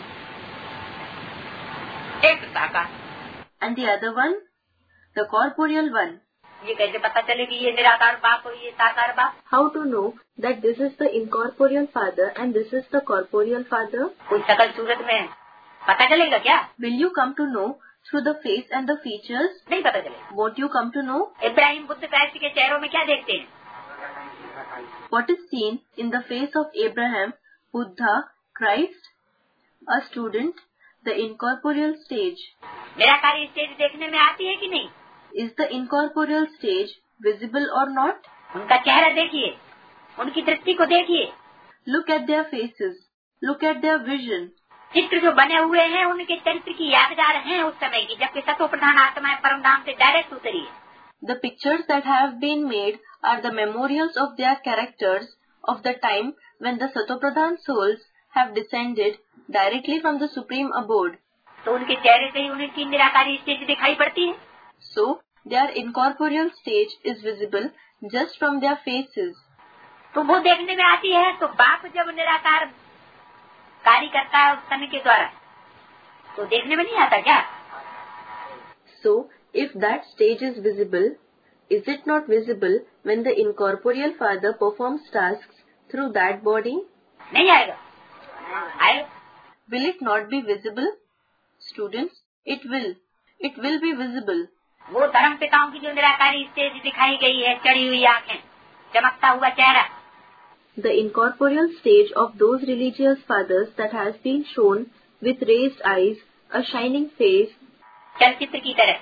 एक साकार. And the other one, the corporeal one. ये कैसे पता चले कि ये निराकार बाप और ये साकार बाप? How to know that this is the incorporeal father and this is the corporeal father? कोई शकल सूरत में पता चलेगा क्या? Will you come to know through the face and the features? नहीं पता चलेगा. Won't you come to know? Ibrahim Buddha Christ के चेहरों में क्या देखते हैं? What is seen in the face of Abraham, Buddha, Christ, a student, the incorporeal stage? निराकारी स्टेज देखने में आती है कि नहीं? Is the incorporeal stage visible or not? उनका चेहरा देखिए, उनकी दृष्टि को देखिए. Look at their faces. Look at their vision. चित्र जो बने हुए हैं उनके चरित्र की यादगार हैं उस समय की, जबकि सतो प्रधान आत्मा परम धाम से डायरेक्ट उतरी है. The pictures that have been made are the memorials of their characters of the time when the Satopradhan souls have descended directly from the supreme abode. तो उनके चेहरे से ही उनकी निराकारी स्टेज दिखाई पड़ती है. So their incorporeal stage is visible just from their faces. तो वो देखने में आती है. तो बाप जब निराकार कार्य करता है उस समय के द्वारा, तो देखने में नहीं आता क्या? So if that stage is visible, is it not visible when the incorporeal father performs tasks through that body? नहीं आएगा. आएगा. Will it not be visible? Students, it will. It will be visible. वो धर्म पिताओं की जो निराकारी स्टेज दिखाई गई है, चढ़ी हुई आंखें, चमकता हुआ चेहरा. The incorporeal stage of those religious fathers that has been shown with raised eyes, a shining face, चलचित्र की तरह,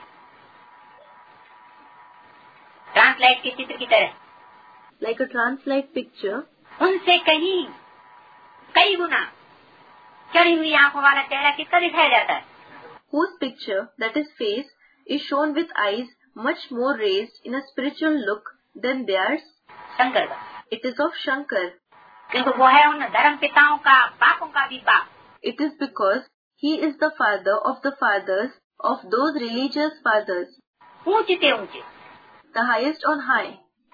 ट्रांसलाइट के चित्र की तरह, like a translate picture, उनसे कहीं कई गुना चढ़ी हुई आंखों वाला चेहरा कितना दिखाया जाता है? whose picture, that is face, is shown with eyes much more raised in a spiritual look than theirs. Shankar का. It is of Shankar. क्योंकि वो है उन धर्म पिताओं का, बापों का भी बाप. It is because he is the father of the fathers of those religious fathers. ऊंचे से ऊंचे. The highest on high.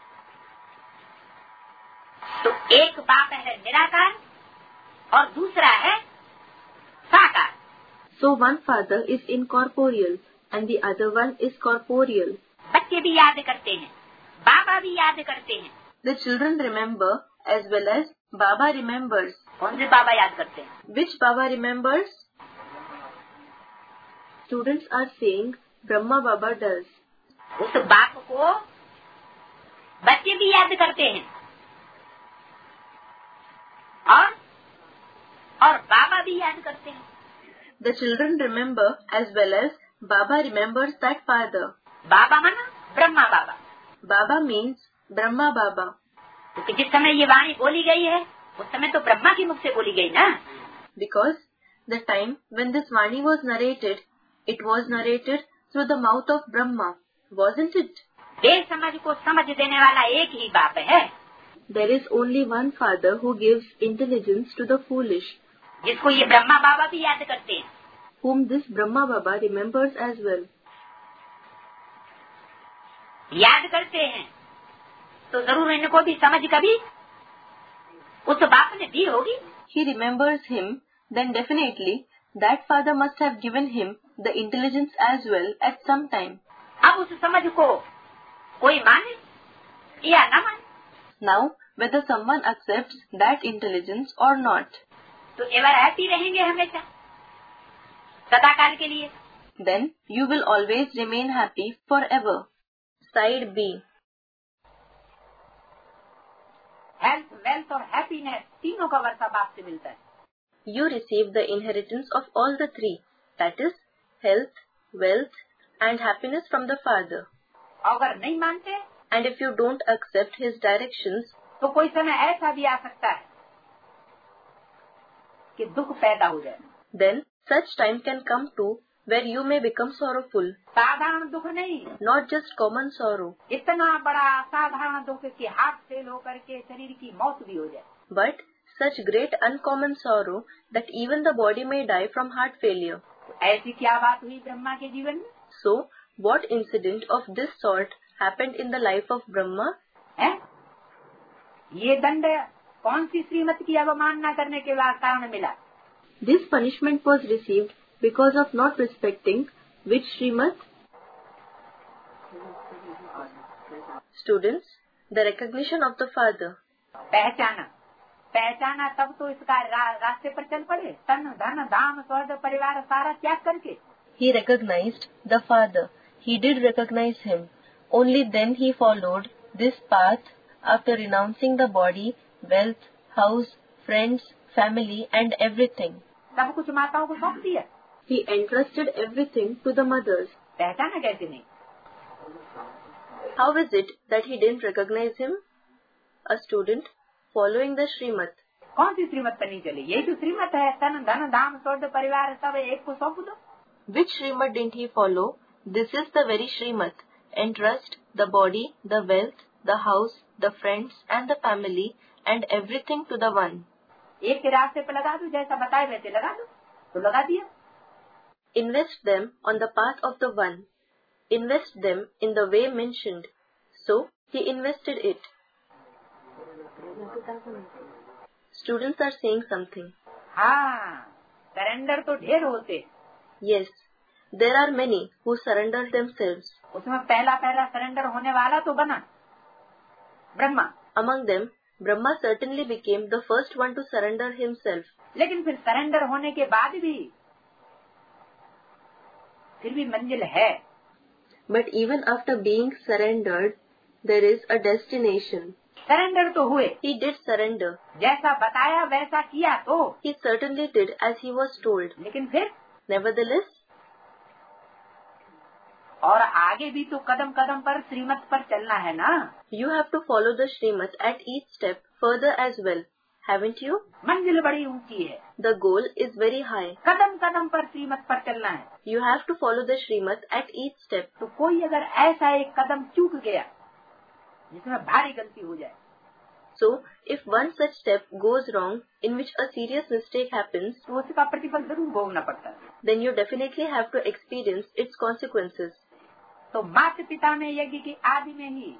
तो एक बाप है निराकार और दूसरा है साकार. So one father is incorporeal and the other one is corporeal. बच्चे भी याद करते हैं, बाबा भी याद करते हैं. The children remember as well as Baba remembers. कौन से बाबा याद करते हैं? Which Baba remembers? Students are saying Brahma Baba does. उस बाप को बच्चे भी याद करते हैं और और बाबा भी याद करते हैं. The children remember as well as Baba remembers that father. बाबा माना ब्रह्मा बाबा. Baba means Brahma Baba. क्योंकि जिस समय ये वाणी बोली गई है उस समय तो ब्रह्मा के मुख से बोली गई ना. Because the time when this Vani was narrated, it was narrated through the mouth of Brahma, wasn't it? देश समाज को समझ देने वाला एक ही बाप है. There is only one father who gives intelligence to the foolish, जिसको ये ब्रह्मा बाबा भी याद करते हैं. whom this Brahma Baba remembers as well. याद करते हैं तो जरूर इनको भी समझ कभी उस बाप ने दी होगी. He remembers him, then definitely that father must have given him the intelligence as well at some time. अब उस समझ को कोई माने या न माने, Now, whether someone accepts that intelligence or not, तो एवर हैप्पी रहेंगे हमेशा सदाकाल के लिए. then you will always remain happy forever. Side B. Health, wealth और हैप्पीनेस तीनों का वर्षा बाप से मिलता है. You receive the inheritance of all the three, that is, health, wealth, and happiness from the Father. अगर नहीं मानते And if you don't accept his directions, तो कोई समय ऐसा भी आ सकता है कि दुख पैदा हो जाए. then such time can come too where you may become sorrowful. साधारण दुख नहीं, Not just common sorrow, इतना बड़ा असाधारण दुख कि हार्ट फेल होकर के शरीर की मौत भी हो जाए. but such great uncommon sorrow that even the body may die from heart failure. ऐसी क्या बात हुई ब्रह्मा के जीवन में? So, what incident of this sort happened in the life of Brahma? है? ये दंड कौन सी श्रीमत की अवमानना करने के बाद कारण मिला? This punishment was received because of not respecting which Srimad? Students, the recognition of the father. पहचाना पहचाना तब तो इसका रा, रास्ते पर चल पड़े, तन धन धाम स्वर्ग परिवार सारा त्याग करके. He recognized the father. He did recognize him. Only then he followed this path after renouncing the body, wealth, house, friends, family and everything. सब कुछ माताओं को सौंप दिया. He entrusted everything to the mothers. पहचाना कैसे नहीं? How is it that he didn't recognize him? A student following the Srimad. कौन सी श्रीमत पर नहीं चले? यही तो श्रीमत है, तन धन धाम स्वर्ग परिवार सब एक को सौंप दो. Which Srimad didn't he follow? This is the very Srimad. Entrust the body, the wealth, the house, the friends and the family and everything to the one. एक के रास्ते पर लगा दो, जैसा बताए वैसे लगा दो, तो लगा दिया. Invest them on the path of the one. Invest them in the way mentioned. So he invested it. Students are saying something. हाँ, सरेंडर तो ढेर होते. Yes, there are many who surrender themselves. उसमें पहला पहला सरेंडर होने वाला तो बना Brahma. Among them, Brahma certainly became the first one to surrender himself. लेकिन फिर सरेंडर होने के बाद भी फिर भी मंजिल है. But even after being surrendered, there is a destination. Surrender तो हुए. He did surrender. जैसा बताया वैसा किया तो. He certainly did as he was told. लेकिन फिर Nevertheless, और आगे भी तो कदम कदम पर श्रीमत पर चलना है ना. You have to follow the Srimad at each step further as well, haven't you? मंजिल बड़ी ऊंची है. The goal is very high. कदम कदम पर श्रीमत पर चलना है. You have to follow the Srimad at each step. तो कोई अगर ऐसा एक कदम चूक गया जिसमें भारी गलती हो जाए, So, if one such step goes wrong in which a serious mistake happens, तो उसका प्रतिफल जरूर भोगना पड़ता है. then you definitely have to experience its consequences. तो माता पिता में यज्ञ के आदि में ही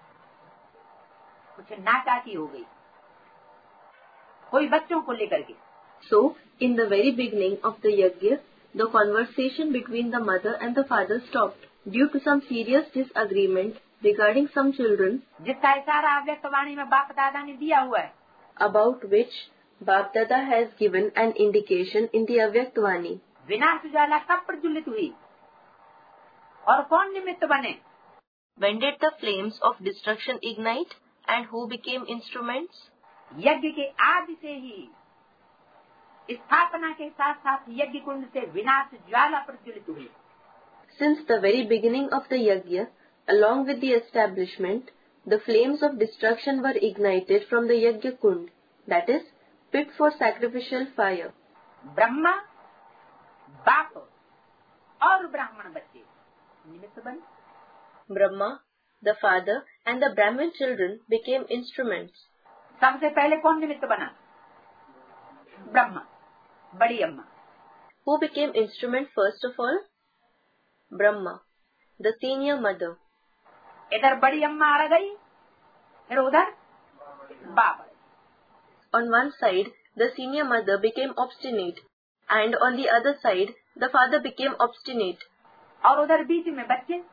कुछ नाचाकी हो गई, कोई बच्चों को लेकर के. So, in the very beginning of the yajna, the conversation between the mother and the father stopped due to some serious disagreement regarding some children, जिसका इशारा अव्यक्तवाणी में बाप दादा ने दिया हुआ है, about which Bap Dada has given an indication in the Avyaktvani. विनाश ज्वाला कब प्रज्वलित हुई और कौन निमित्त बने? When did the flames of destruction ignite and who became instruments? यज्ञ के आदि से ही स्थापना के साथ साथ यज्ञ कुंड से विनाश ज्वाला प्रज्वलित हुई. Since the very beginning of the yajna, along with the establishment, the flames of destruction were ignited from the yajna kund, that is, pit for sacrificial fire. Brahma बाप और ब्राह्मण बच्चे निमित्त बने. Brahma, the father, and the Brahmin children became instruments. सबसे पहले कौन निमित्त बना? ब्रह्मा, बड़ी अम्मा. Who became instrument first of all? Brahma, the senior mother. इधर बड़ी अम्मा आ गई, फिर उधर बाप. On one side, the senior mother became obstinate, and on the other side, the father became obstinate. और उधर बीच में बच्चे.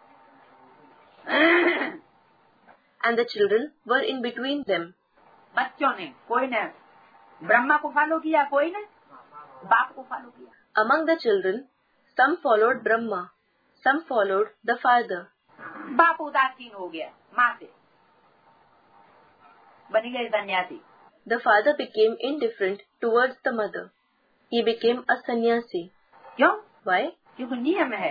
And the children were in between them. बच्चों ने कोई ने ब्रह्मा को फॉलो किया, कोई ने बाप को फॉलो किया. Among the children, some followed Brahma, some followed the father. बाप उदासीन हो गया, माँ से बन गए सन्यासी. The father became indifferent towards the mother. He became a sannyasi. क्यों? Why? क्योंकि नियम है,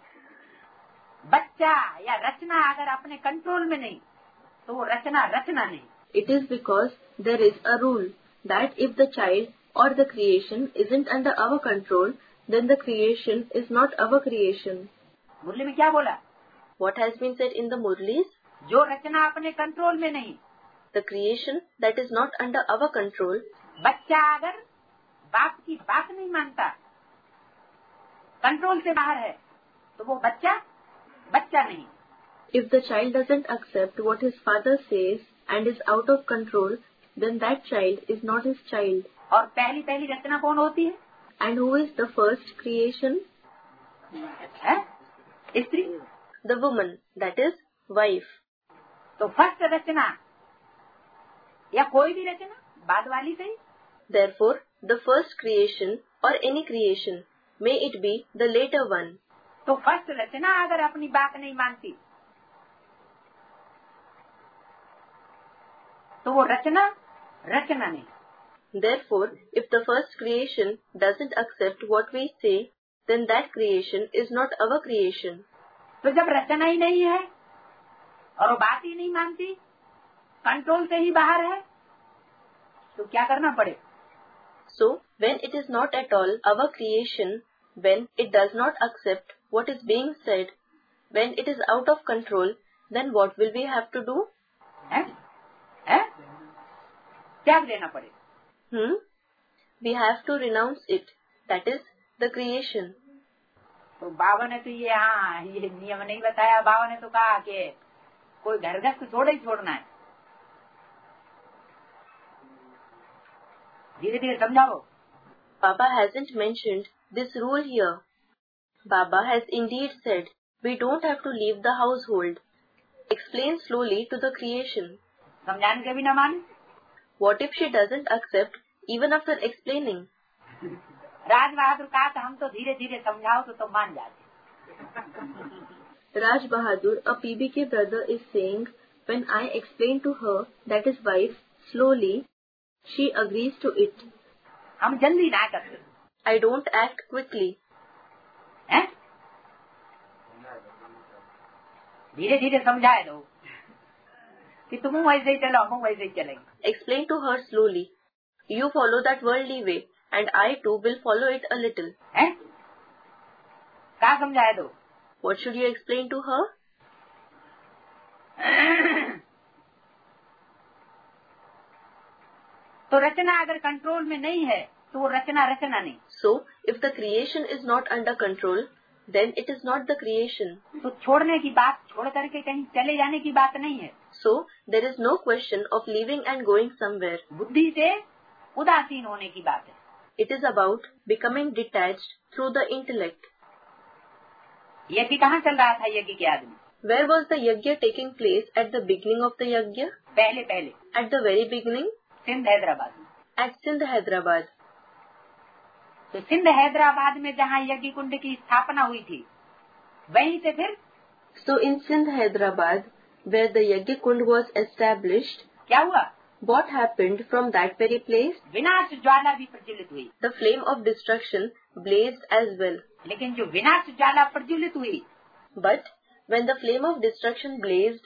बच्चा या रचना अगर अपने कंट्रोल में नहीं तो वो रचना रचना नहीं. It is because there is a rule that if the child or the creation isn't under our control, then the creation is not our creation. मुरली में क्या बोला? What has been said in the Murlis? जो रचना अपने कंट्रोल में नहीं, The creation that is not under our control. बच्चा अगर बाप की बात नहीं मानता, कंट्रोल से बाहर है, तो वो बच्चा बच्चा नहीं. If the child doesn't accept what his father says and is out of control, then that child is not his child. और पहली पहली रचना कौन होती है? And who is the first creation? है? स्त्री। The woman, that is wife. तो फर्स्ट रचना या कोई भी रचना बाद वाली सही। Therefore, the first creation or any creation, may it be the later one. तो फर्स्ट रचना अगर अपनी बात नहीं मानती तो वो रचना रचना नहीं। Therefore, if the first creation doesn't accept what we say, then that creation is not our creation. तो जब रचना ही नहीं है और वो बात ही नहीं मानती, कंट्रोल से ही बाहर है, तो क्या करना पड़े? So, when it is not at all our creation, when it does not accept what is being said, when it is out of control, then what will we have to do? है? है? त्याग देना पड़े। Hmm? We have to renounce it. That is the creation. तो बाबा ने तो ये हाँ ये नियम नहीं बताया। बाबा ने तो कहा कि कोई घर गृहस्थ छोड़े ही छोड़ना है। धीरे धीरे समझाओ। Baba hasn't mentioned this rule here. Baba has indeed said we don't have to leave the household. Explain slowly to the creation. समझाने के भी न माने। What if she doesn't accept even after explaining? Raj Bahadur कहा तो हम तो धीरे धीरे समझाओ तो तुम मान जाते। Raj Bahadur, a P B K brother, is saying, when I explain to her, that is wife, slowly, she agrees to it. हम जल्दी ना करते। I don't act quickly. हैं? धीरे धीरे समझाए दो कि तुम वैसे ही चलो, हम वैसे ही चलेंगे। Explain to her slowly. You follow that worldly way, and I too will follow it a little. हैं? क्या समझाए दो? What should you explain to her? तो रचना अगर कंट्रोल में नहीं है तो वो रचना रचना नहीं। So, if the creation is not under control, then it is not the creation. तो छोड़ने की बात, छोड़ करके कहीं चले जाने की बात नहीं है। So, there is no question of leaving and going somewhere. बुद्धि से उदासीन होने की बात है। It is about becoming detached through the intellect. यज्ञ कहाँ चल रहा था? यज्ञ के आदमी Where was the yajna taking place at the beginning of the yajna? पहले पहले At the very beginning? Sindh Hyderabad में। At Sindh, Hyderabad. तो सिंध हैदराबाद में जहाँ यज्ञ कुंड की स्थापना हुई थी, वहीं से फिर So in Sindh, Hyderabad, where the yajna kund was established, क्या हुआ? what happened from that very place? विनाश ज्वाला भी प्रज्वलित हुई। The flame of destruction blazed as well. लेकिन जो विनाश ज्वाला प्रज्वलित हुई, But when the flame of destruction blazed,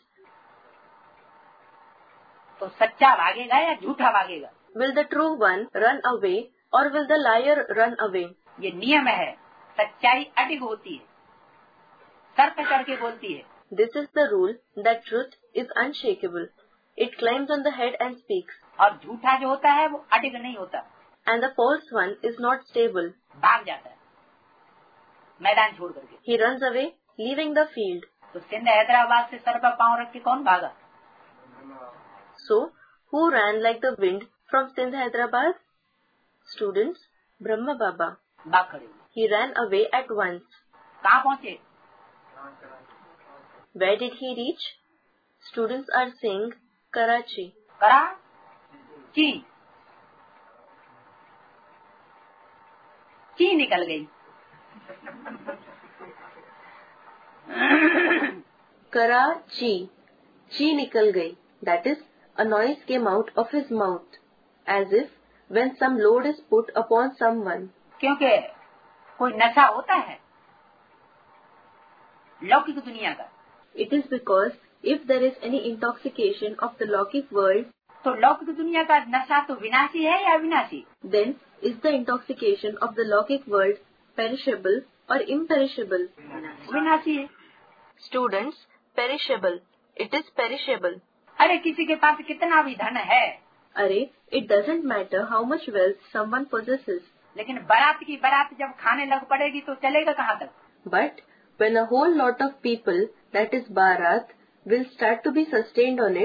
तो सच्चा भागेगा या झूठा भागेगा? will the true one run away or will the liar run away? ये नियम है। सच्चाई अडिग होती है, सर पे चढ़ के बोलती है। This is the rule that truth is unshakable. It climbs on the head and speaks. और झूठा जो होता है वो अडिग नहीं होता, And the false one is not stable. भाग जाता है मैदान छोड़ करके। He runs away, leaving the field. तो सिंध हैदराबाद से सर पर पाँव रख के कौन भागा? So, who ran like the wind from Sindh, Hyderabad? Students, Brahma Baba. भाग खड़े। He ran away at once. कहाँ पहुँचे? Where did he reach? Students are saying Karachi. Karachi. ची निकल गई। Karachi. Chi nikal gayi. That is, a noise came out of his mouth, as if when some load is put upon someone. क्योंकि कोई नशा होता है लौकिक दुनिया का। It is because if there is any intoxication of the Lokik world, तो लौकिक दुनिया का नशा तो विनाशी है या विनाशी? then is the intoxication of the Lokik world perishable or imperishable? विनाशी है। Students, perishable. It is perishable. अरे किसी के पास कितना भी धन है, Arey, it doesn't matter how much wealth someone possesses. लेकिन बारात की बारात जब खाने लग पड़ेगी तो चलेगा कहाँ तक? But when a whole lot of people, that is Bharat, will start to be sustained on it,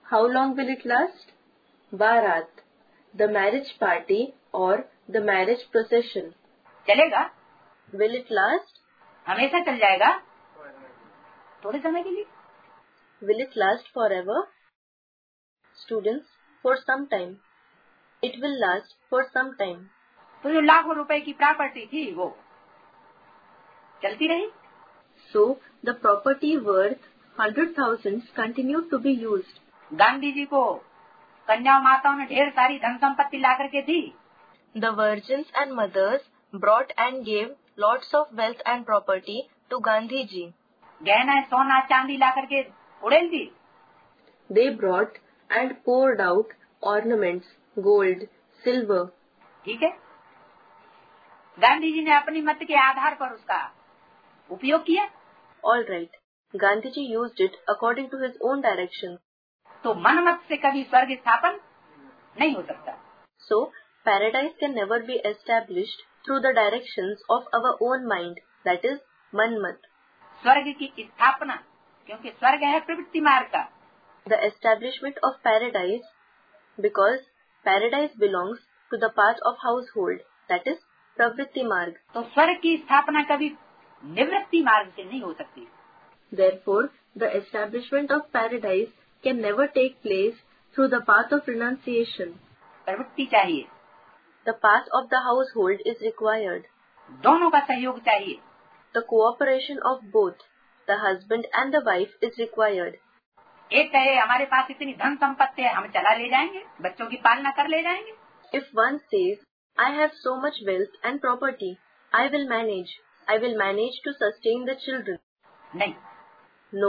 How long will it last? Barat, the marriage party or the marriage procession. चलेगा? Will it last? हमेशा चल जाएगा? थोड़े समय के लिए? Will it last forever? Students, for some time. It will last for some time. तो जो लाखों रुपए की प्रॉपर्टी थी वो चलती रही? So the property worth hundred thousands continued to be used. Gandhi ji को कन्या माताओं ने ढेर सारी धन संपत्ति ला करके दी. The virgins and mothers brought and gave lots of wealth and property to Gandhi ji. गहना सोना चांदी ला करके उड़ेल दी. They brought and poured out ornaments, gold, silver. ठीक है. गांधी जी ने अपनी मत के आधार पर उसका उपयोग किया. All right. Gandhi ji used it according to his own directions. तो मन मत से कभी स्वर्ग स्थापन नहीं हो सकता. So paradise can never be established through the directions of our own mind, that is manmat. स्वर्ग की स्थापना, क्योंकि स्वर्ग है प्रवृत्ति मार्ग का. The establishment of paradise, because paradise belongs to the path of household, that is pravritti marg. तो स्वर्ग की स्थापना कभी निवृत्ति मार्ग से नहीं हो सकती. Therefore, the establishment of paradise can never take place through the path of renunciation. प्रवृत्ति चाहिए. The path of the household is required. दोनों का सहयोग चाहिए. The cooperation of both, the husband and the wife, is required. एक कहे हमारे पास इतनी धन संपत्ति है, हम चला ले जाएंगे, बच्चों की पालना कर ले जाएंगे. If one says, I have so much wealth and property, I will manage, I will manage to sustain the children. नहीं. No.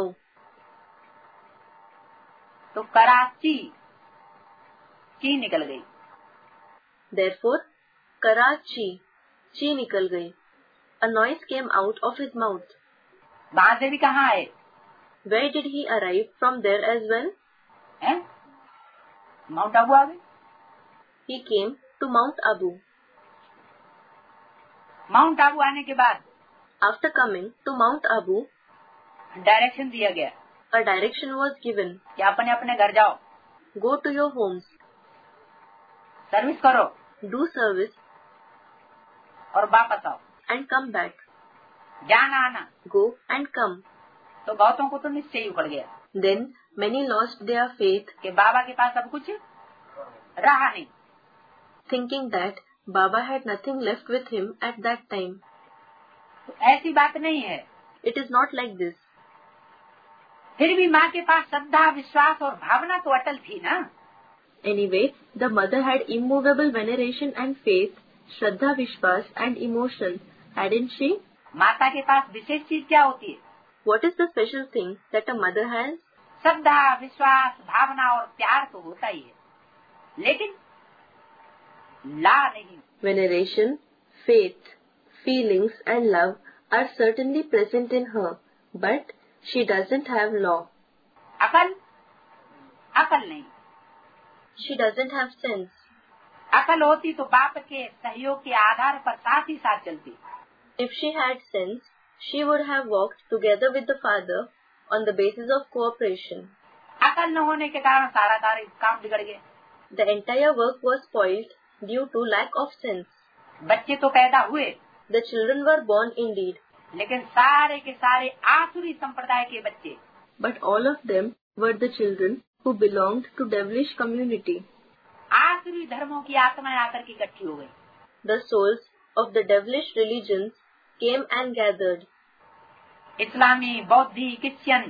तो कराची ची निकल गई. Therefore, Karachi, ची निकल गई. A noise came out of his mouth. वहाँ से भी कहाँ आए? Where did he arrive from there as well? हैं? माउंट आबू आ गए. He came to Mount Abu. Mount Abu आने के बाद After coming to Mount Abu, direction दिया गया. a direction was given. कि अपने अपने घर जाओ. Go to your homes. Service करो. Do service. और वापस आओ. And come back. जाना आना. Go and come. तो बहुतों को तो निश्चय ही उखड़ गया. Then many lost their faith. कि बाबा के पास अब कुछ रहा नहीं. Thinking that Baba had nothing left with him at that time. तो ऐसी बात नहीं है. It is not like this. फिर भी माँ के पास श्रद्धा विश्वास और भावना तो अटल थी ना. Anyway, the mother had immovable veneration and faith, Shraddha, Vishwas and emotion, hadn't she? माता के पास विशेष चीज क्या होती है? What is the special thing that a mother has? श्रद्धा विश्वास भावना और प्यार तो होता ही है, लेकिन ला नहीं. Veneration, faith, feelings and love are certainly present in her, but she doesn't have law. अकल अकल नहीं. She doesn't have sense. अकल होती तो बाप के सहयोग के आधार पर साथ ही साथ चलती. If she had sense, she would have walked together with the father on the basis of cooperation. अकल न होने के कारण सारा कार्य काम बिगड़ गया. The entire work was spoiled due to lack of sense. बच्चे तो पैदा हुए. The children were born indeed. लेकिन सारे के सारे आसुरी संप्रदाय के बच्चे. But all of them were the children who belonged to devilish community. आसुरी धर्मों की आत्माएं आकर के इकट्ठी हो गई. The souls of the devilish religions came and gathered. इस्लामी बौद्धी क्रिश्चियन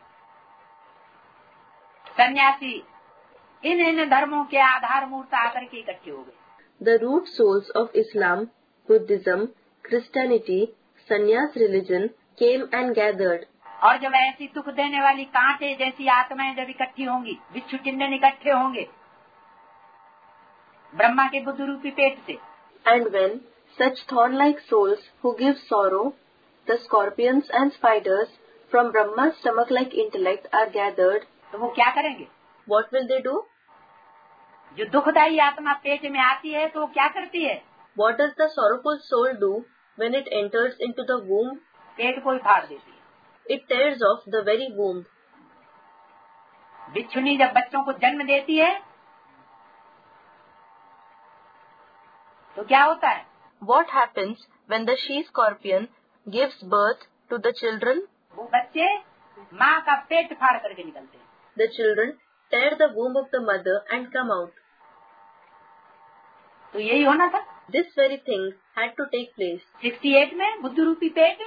सन्यासी इन इन धर्मों के आधार मूर्त आकर के इकट्ठे हो गए. The root souls of Islam, Buddhism, Christianity, Sannyas religion came and gathered. और जब ऐसी दुख देने वाली कांटे जैसी आत्माएं जब इकट्ठी होंगी, बिच्छू चिंडन इकट्ठे होंगे ब्रह्मा के बुद्ध रूपी पेट से. And when such thorn-like souls who give sorrow, the scorpions and spiders from Brahma's stomach-like intellect are gathered, तो वो क्या करेंगे? what will they do? जो दुखदायी आत्मा पेट में आती है तो वो क्या करती है? What does the sorrowful soul do when it enters into the womb? पेट को ही फाड़ देती है. It tears off the very womb. बिच्छुनी जब बच्चों को जन्म देती है तो क्या होता है? What happens when the she scorpion gives birth to the children? वो बच्चे माँ का पेट फाड़ करके निकलते हैं. The children tear the womb of the mother and come out. तो यही होना था. This very thing had to take place. अड़सठ में बुद्ध रूपी पेट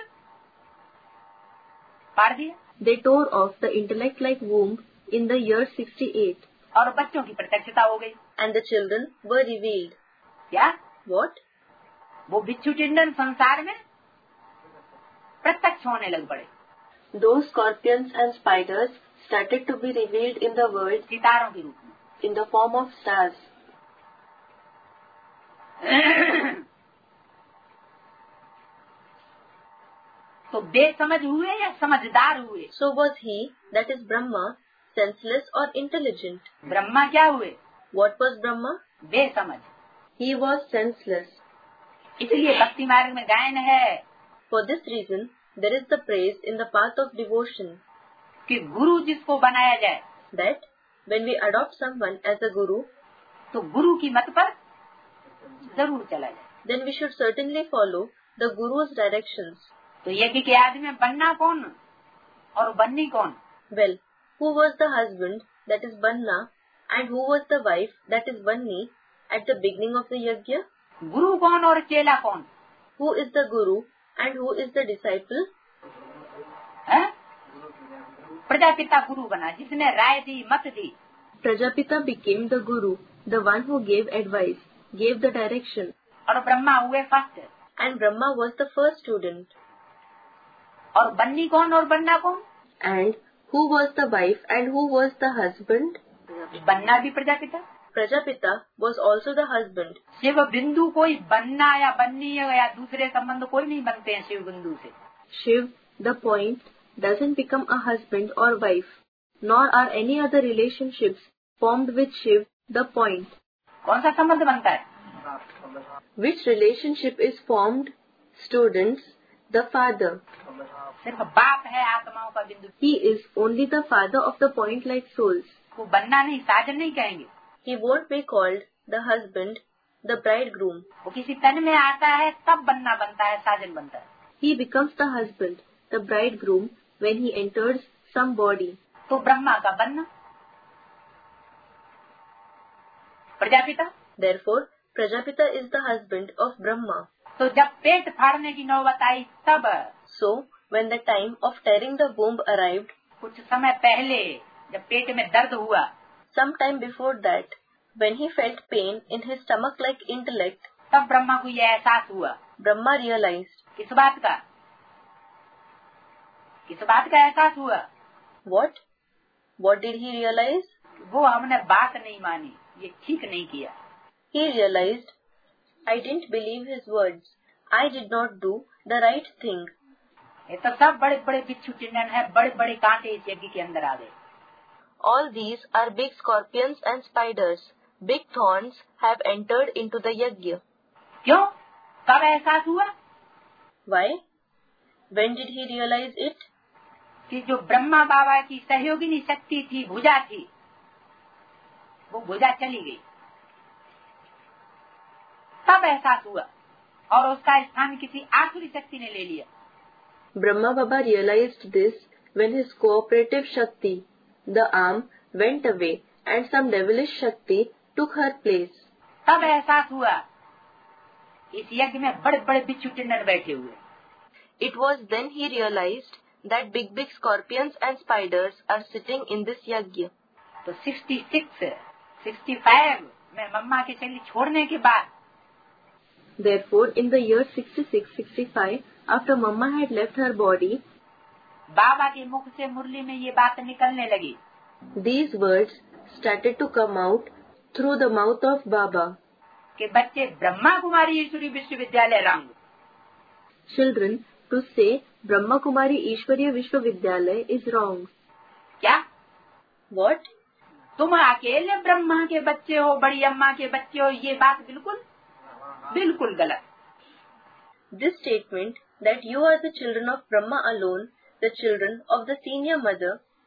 फाड़ दिया. They tore off the intellect-like womb in the year sixty-eight. और बच्चों की प्रत्यक्षता हो गई. And the children were revealed. क्या? What? वो बिच्छू चिंडन संसार में प्रत्यक्ष होने लग पड़े. Those scorpions and spiders started to be revealed in the world सितारों के रूप में. in the form of stars. तो बेसमझ हुए या समझदार हुए? So was he, that is Brahma, senseless or intelligent? Brahma क्या हुए? What was Brahma? बेसमझ. He was senseless. इसलिए भक्ति मार्ग में गायन है. For this reason, there is the praise in the path of devotion कि गुरु जिसको बनाया जाए, that when we adopt someone as a guru, तो गुरु की मत पर जरूर चला जाए. then we should certainly follow the guru's directions. तो यज्ञ के आदि में बनना कौन और बननी कौन? Well, who was the husband, that is Banna, and who was the wife, that is Banni, at the beginning of the yajna? गुरु कौन और चेला कौन? Who is the guru and who is the disciple? है? प्रजापिता गुरु बना, जिसने राय दी, मत दी. Prajapita became the guru, the one who gave advice, gave the direction. और ब्रह्मा हुए first. And Brahma was the first student. और बननी कौन और बनना कौन? And who was the wife and who was the husband? बनना भी Prajapita. Prajapita was also the husband. Shiv बिंदु कोई बनना या बननी या दूसरे संबंध कोई नहीं बनते हैं शिव बिंदु से. Shiv, the point, doesn't become a husband or wife, nor are any other relationships formed with Shiv, the point. कौन सा संबंध बनता है? Which relationship is formed? Students, the father. सिर्फ बाप है आत्माओं का बिंदु. He is only the father of the point-like souls. वो बनना नहीं, साजन नहीं कहेंगे. He won't be called the husband, the bridegroom. वो किसी तन में आता है तब बनना बनता है, साजन बनता है. He becomes the husband, the bridegroom, when he enters some body. तो ब्रह्मा का बनना. Prajapita. Therefore, Prajapita is the husband of Brahma. तो जब पेट फाड़ने की नौबत आई तब. So, when the time of tearing the womb arrived, कुछ समय पहले जब पेट में दर्द हुआ, some time before that, when he felt pain in his stomach-like intellect, तब ब्रह्मा को यह एहसास हुआ. Brahma realized. किस बात का? किस बात का एहसास हुआ? What? What did he realize? वो हमने बात नहीं मानी, ये ठीक नहीं किया. He realized, I didn't believe his words. I did not do the right thing. ये तो सब बड़े बड़े बिच्छू चिंडन है, बड़े बड़े कांटे इस यज्ञ के अंदर आ गए. All these are big scorpions and spiders. Big thorns have entered into the yajna. क्यों? कब एहसास हुआ? Why? When did he realize it? कि जो ब्रह्मा बाबा की सहयोगिनी शक्ति थी, भुजा थी, वो भुजा चली गई. तब एहसास हुआ और उसका स्थान किसी आसुरी शक्ति ने ले लिया. Brahma Baba realized this when his cooperative Shakti, the arm, went away and some devilish Shakti took her place. तब एहसास हुआ इस यज्ञ में बड़े बड़े बिच्छू चिंडन बैठे हुए. It was then he realized that big big scorpions and spiders are sitting in this yajna. तो छियासठ, पैंसठ में मम्मा के शरीर छोड़ने के बाद, Therefore, in the year sixty-six sixty-five, after Mama had left her body, बाबा के मुख से मुरली में ये बात निकलने लगी. These words started to come out through the mouth of Baba. कि बच्चे ब्रह्मा कुमारी ईश्वरी विश्वविद्यालय रंग. Children, to say Brahma Kumari Ishwariya Vishwavidyalaya is wrong. क्या? What? तुम अकेले ब्रह्मा के बच्चे हो, बड़ी अम्मा के बच्चे हो, ये बात बिल्कुल बिल्कुल गलत. This statement that you are the children of Brahma alone, the children of the senior mother,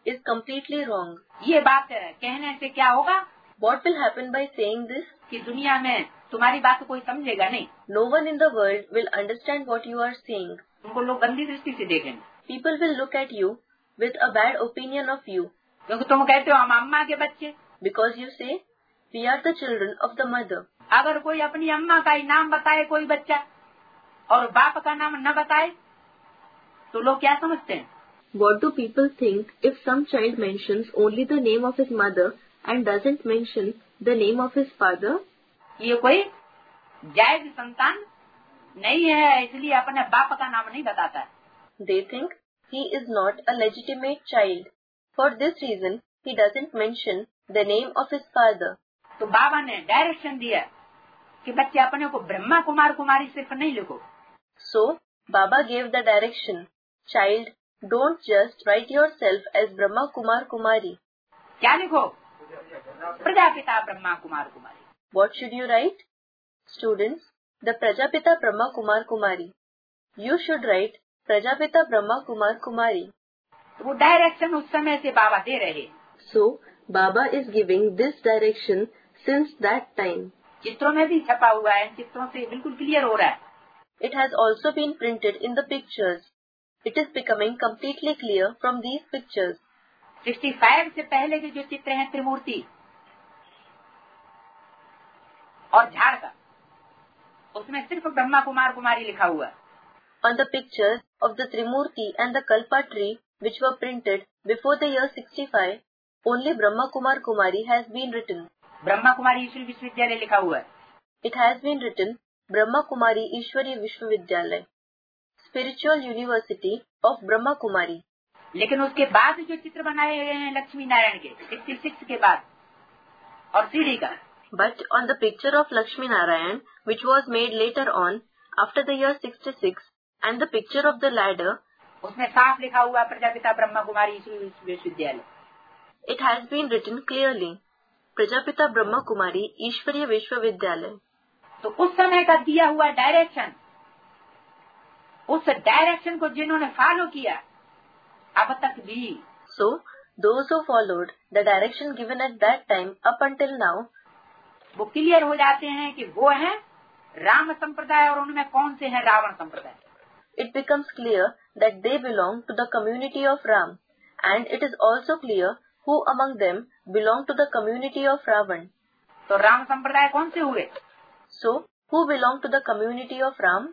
is completely wrong. ये बात कहने से क्या होगा? What will happen by saying this? कि दुनिया में तुम्हारी बात को कोई समझेगा नहीं. No one in the world will understand what you are saying. तुमको लोग गंदी दृष्टि से देखेंगे. People will look at you with a bad opinion of you. क्योंकि तुम कहते हो हम अम्मा के बच्चे. Because you say, we are the children of the mother. अगर कोई अपनी अम्मा का ही नाम बताए कोई बच्चा और बाप का नाम न बताए तो लोग क्या समझते हैं? What do people think if some child mentions only the name of his mother and doesn't mention the name of his father? ये कोई जायज संतान नहीं है, इसलिए अपने बाप का नाम नहीं बताता है. They think he is not a legitimate child. For this reason, he doesn't mention the name of his father. तो बाबा ने डायरेक्शन दिया कि बच्चे अपने को ब्रह्मा कुमार कुमारी सिर्फ नहीं लिखो. So, Baba gave the direction, child, don't just write yourself as Brahma Kumar Kumari. क्या लिखो? Prajapita Brahma Kumar Kumari. What should you write? Students, the Prajapita Brahma Kumar Kumari. You should write Prajapita Brahma Kumar Kumari. वो डायरेक्शन उस समय से बाबा दे रहे. So, Baba is giving this direction since that time. चित्रों में भी छपा हुआ है, चित्रों से बिल्कुल क्लियर हो रहा है. It has also been printed in the pictures. It is becoming completely clear from these pictures. पैंसठ से पहले के जो चित्र हैं त्रिमूर्ति और झाड़ का, उसमें सिर्फ ब्रह्मा कुमार कुमारी लिखा हुआ है. On the pictures of the Trimurti and the Kalpa tree, which were printed before the year sixty-five, only Brahma Kumar Kumari has been written. Brahma Kumari ईश्वरी विश्वविद्यालय लिखा हुआ है. It has been written Brahma Kumari Ishwari Vishwavidyalaya, Spiritual University of Brahma Kumari. लेकिन उसके बाद जो चित्र बनाए गए हैं लक्ष्मी नारायण के छियासठ के बाद और सीढ़ी का. But on the picture of Lakshmi Narayan, which was made later on, after the year sixty-six, and the picture of the ladder, उसमें साफ लिखा हुआ प्रजापिता ब्रह्मा कुमारी ईश्वरी विश्वविद्यालय. It has been written clearly, Prajapita Brahma Kumari Ishwariya Vishwavidyalaya. तो उस समय का दिया हुआ डायरेक्शन, उस डायरेक्शन को जिन्होंने फॉलो किया अब तक भी, so those who followed the direction given at that time up until now, वो क्लियर हो जाते हैं कि वो है राम संप्रदाय और उनमें कौन से हैं रावण संप्रदाय. It becomes clear that they belong to the community of Ram, and it is also clear who among them belong to the community of Ravan. तो राम संप्रदाय कौन से हुए? So who belong to the community of Ram?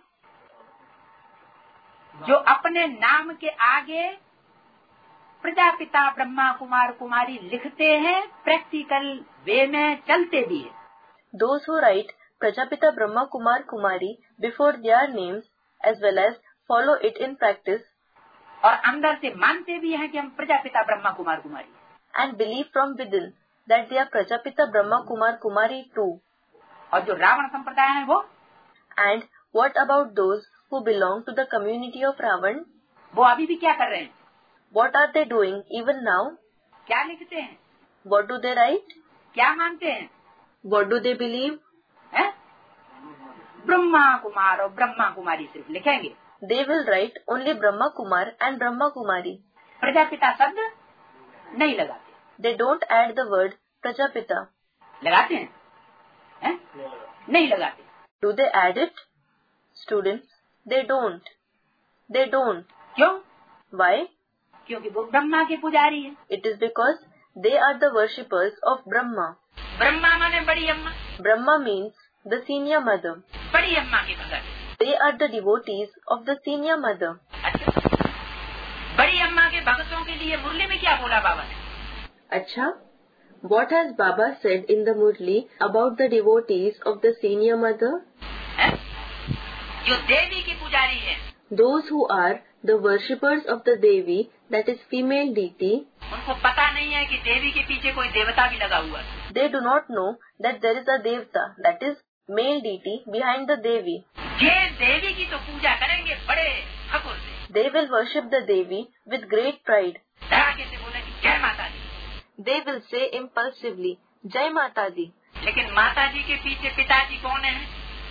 जो अपने नाम के आगे प्रजापिता ब्रह्मा कुमार कुमारी लिखते हैं, प्रैक्टिकल वे में चलते भी है. Those who write Prajapita Brahma Kumar Kumari before their names as well as follow it in practice, और अंदर से मानते भी हैं कि हम प्रजापिता ब्रह्मा कुमार कुमारी, and believe from within that they are Prajapita Brahma Kumar Kumari too. और जो रावण संप्रदाय है वो, and what about those who belong to the community of Ravan? वो अभी भी क्या कर रहे हैं? What are they doing even now? क्या लिखते हैं? What do they write? क्या मानते हैं? What do they believe? है? ब्रह्मा कुमार और ब्रह्मा कुमारी सिर्फ लिखेंगे. They will write only Brahma Kumar and Brahma Kumari. Prajapita शब्द नहीं लगाते. They don't add the word Prajapita. लगाते हैं? है? नहीं लगाते. Do they add it? Students, they don't. They don't. क्यों? Why? क्योंकि वो ब्रह्मा के पुजारी हैं. It is because they are the worshippers of Brahma. Brahma माने बड़ी अम्मा. Brahma means the senior mother. बड़ी अम्मा के भगत. They are the devotees of the senior mother. अच्छा, बड़ी अम्मा के भक्तों के लिए मुरली में क्या बोला बाबा ने? अच्छा, what has Baba said in the Murli about the devotees of the senior mother? है? जो देवी की पुजारी है. Those who are the worshippers of the Devi, that is female deity, उनको पता नहीं है कि देवी के पीछे कोई देवता भी लगा हुआ है. they do not know that there is a Devta, that is male deity behind the Devi. ये देवी की तो पूजा करेंगे बड़े हकुर से. They will worship the Devi with great pride. धड़ाके से बोले कि जय माता दी. They will say impulsively, Jai Mata Di. लेकिन माता जी के पीछे पिताजी कौन है?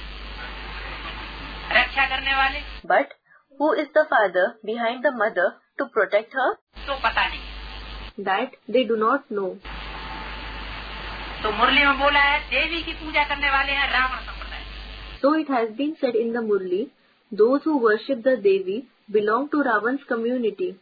रक्षा करने वाले. But who is the father behind the mother to protect her? तो पता नहीं. that they do not know. तो मुरली में बोला है देवी की पूजा करने वाले हैं रावण संप्रदाय. So it has been said in the Murli, those who worship the Devi belong to Ravan's community.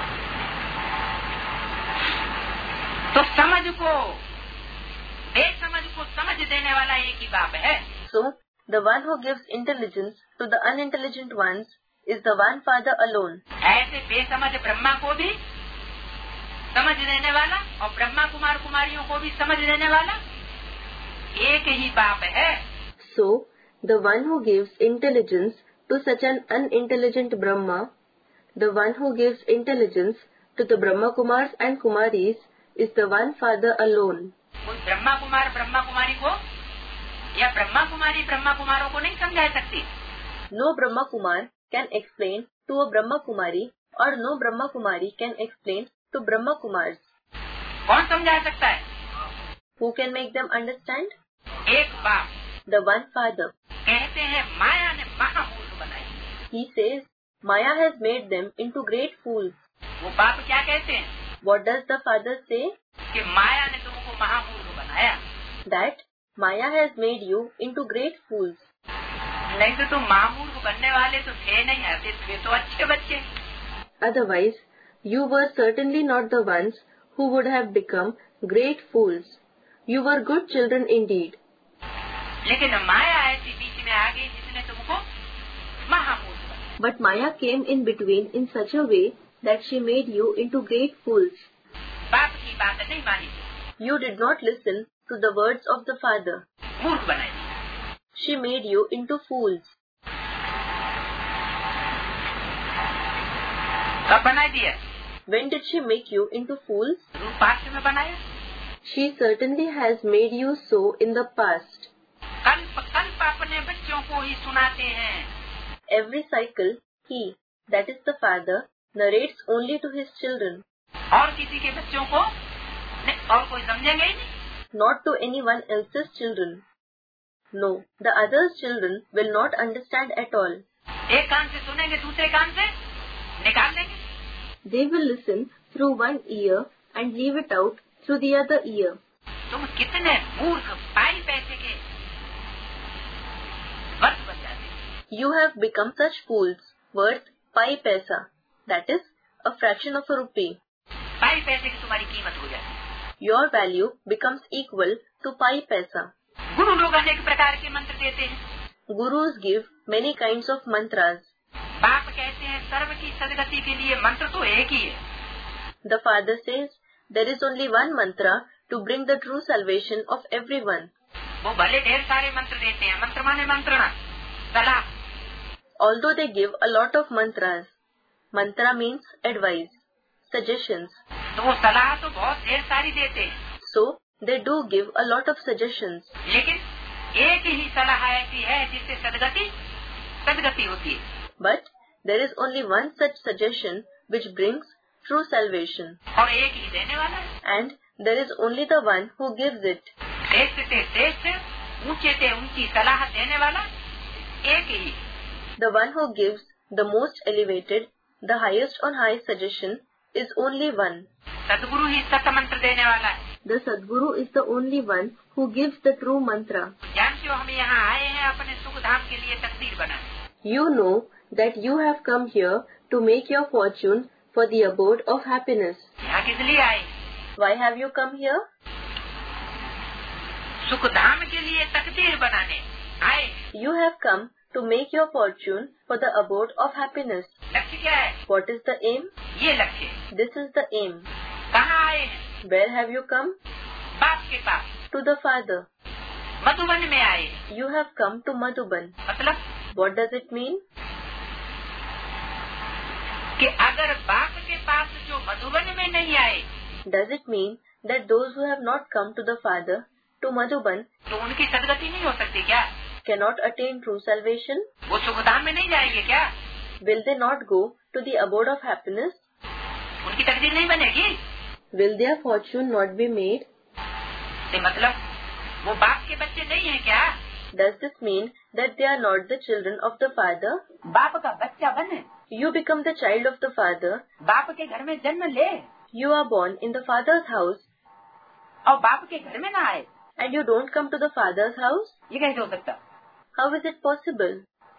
तो समझ को बेसमझ को समझ देने वाला एक ही बाप है. So the one who gives intelligence to the unintelligent ones is the one Father alone. ऐसे बेसमझ ब्रह्मा को भी समझ देने वाला और ब्रह्मा कुमार कुमारियों को भी समझ देने वाला एक ही बाप है. So the one who gives intelligence to such an unintelligent Brahma, the one who gives intelligence to the Brahma Kumars and Kumaris is the one Father alone. कोई ब्रह्मा कुमार ब्रह्मा कुमारी को या ब्रह्मा कुमारी ब्रह्मा कुमारों को नहीं समझा सकती. No Brahma Kumar can explain to a Brahma Kumari or no Brahma Kumari can explain to Brahma Kumars. कौन समझा सकता है? Who can make them understand? एक बाप. The one Father. कहते हैं माया ने महामूर्ख बनाई. He says Maya has made them into great fools. वो बाप क्या कहते हैं? What does the Father say? कि माया ने तुमको महामूर्ख बनाया. That Maya has made you into great fools. नहीं तो तुम महामूर्ख बनने वाले तो थे नहीं, आते थे तो अच्छे बच्चे. Otherwise, you were certainly not the ones who would have become great fools. You were good children indeed. लेकिन माया ऐसी बीच में आ गई जिसने तुमको महामूर्ख बनाया. But Maya came in between in such a way that she made you into great fools. बाप की बात नहीं मानी. You did not listen to the words of the Father. मूर्ख बनाई. She made you into fools. कब बनाई दिया? When did she make you into fools? रूपाक्ष में बनाया. She certainly has made you so in the past. कल्प कल्प अपने बच्चों को ही सुनाते हैं. Every cycle, he, that is the Father, narrates only to his children. और किसी के बच्चों को नहीं, और कोई समझेंगे ही नहीं. Not to anyone else's children. No, the other's children will not understand at all. एक कान से सुनेंगे, दूसरे कान से निकाल लेंगे. They will listen through one ear and leave it out through the other ear. तुम कितने मूर्ख पाई पैसे के वर्ष बन जाते. You have become such fools worth pi paisa, that is, a fraction of a rupee. पाई पैसे की तुम्हारी कीमत हो जाती. Your value becomes equal to pi paisa. गुरु लोग अनेक प्रकार के मंत्र देते हैं. Gurus give many kinds of mantras. बाप कहते हैं सर्व की सदगति के लिए मंत्र तो एक ही है. The Father says there is only one mantra to bring the true salvation of everyone. वो भले ढेर सारे मंत्र देते हैं. मंत्र माने मंत्रणा, सलाह. Although they give a lot of mantras, mantra means advice, suggestions. तो वो सलाह तो बहुत ढेर सारी देते हैं. So they do give a lot of suggestions. लेकिन एक ही सलाह ऐसी है जिससे सदगति सदगति होती है. But there is only one such suggestion which brings true salvation. और एक ही देने वाला है. And there is only the one who gives it. श्रेष्ठ से श्रेष्ठ, ऊंचे से ऊंची सलाह देने वाला एक ही. The one who gives the most elevated, the highest on high suggestion is only one. सदगुरु ही सत मंत्र देने वाला है. The Sadguru is the only one who gives the true mantra. जानते हो हम यहाँ आए हैं अपने सुख धाम के लिए तकदीर बनाने. You know that you have come here to make your fortune for the abode of happiness. यहाँ किस लिए आए? Why have you come here? सुख धाम के लिए तकदीर बनाने आए. You have come to make your fortune for the abode of happiness. लक्ष्य क्या है? What is the aim? ये लक्ष्य. This is the aim. कहाँ आए हैं? Where have you come? बाप के पास. To the Father. मधुबन में आए. You have come to Madhuban. मतलब? What does it mean? कि अगर बाप के पास जो मधुबन में नहीं आए. Does it mean that those who have not come to the Father, to Madhuban, तो उनकी सदगति नहीं हो सकती क्या? cannot attain true salvation? वो सुखधाम में नहीं जाएंगे क्या? Will they not go to the abode of happiness? उनकी तकदीर नहीं बनेगी? Will their fortune not be made? तो मतलब वो बाप के बच्चे नहीं हैं क्या? Does this mean that they are not the children of the Father? बाप का बच्चा बने. You become the child of the Father. बाप के घर में जन्म ले. You are born in the father's house और बाप के घर में ना आए, and you don't come to the father's house? ये कैसे हो सकता? How is it possible?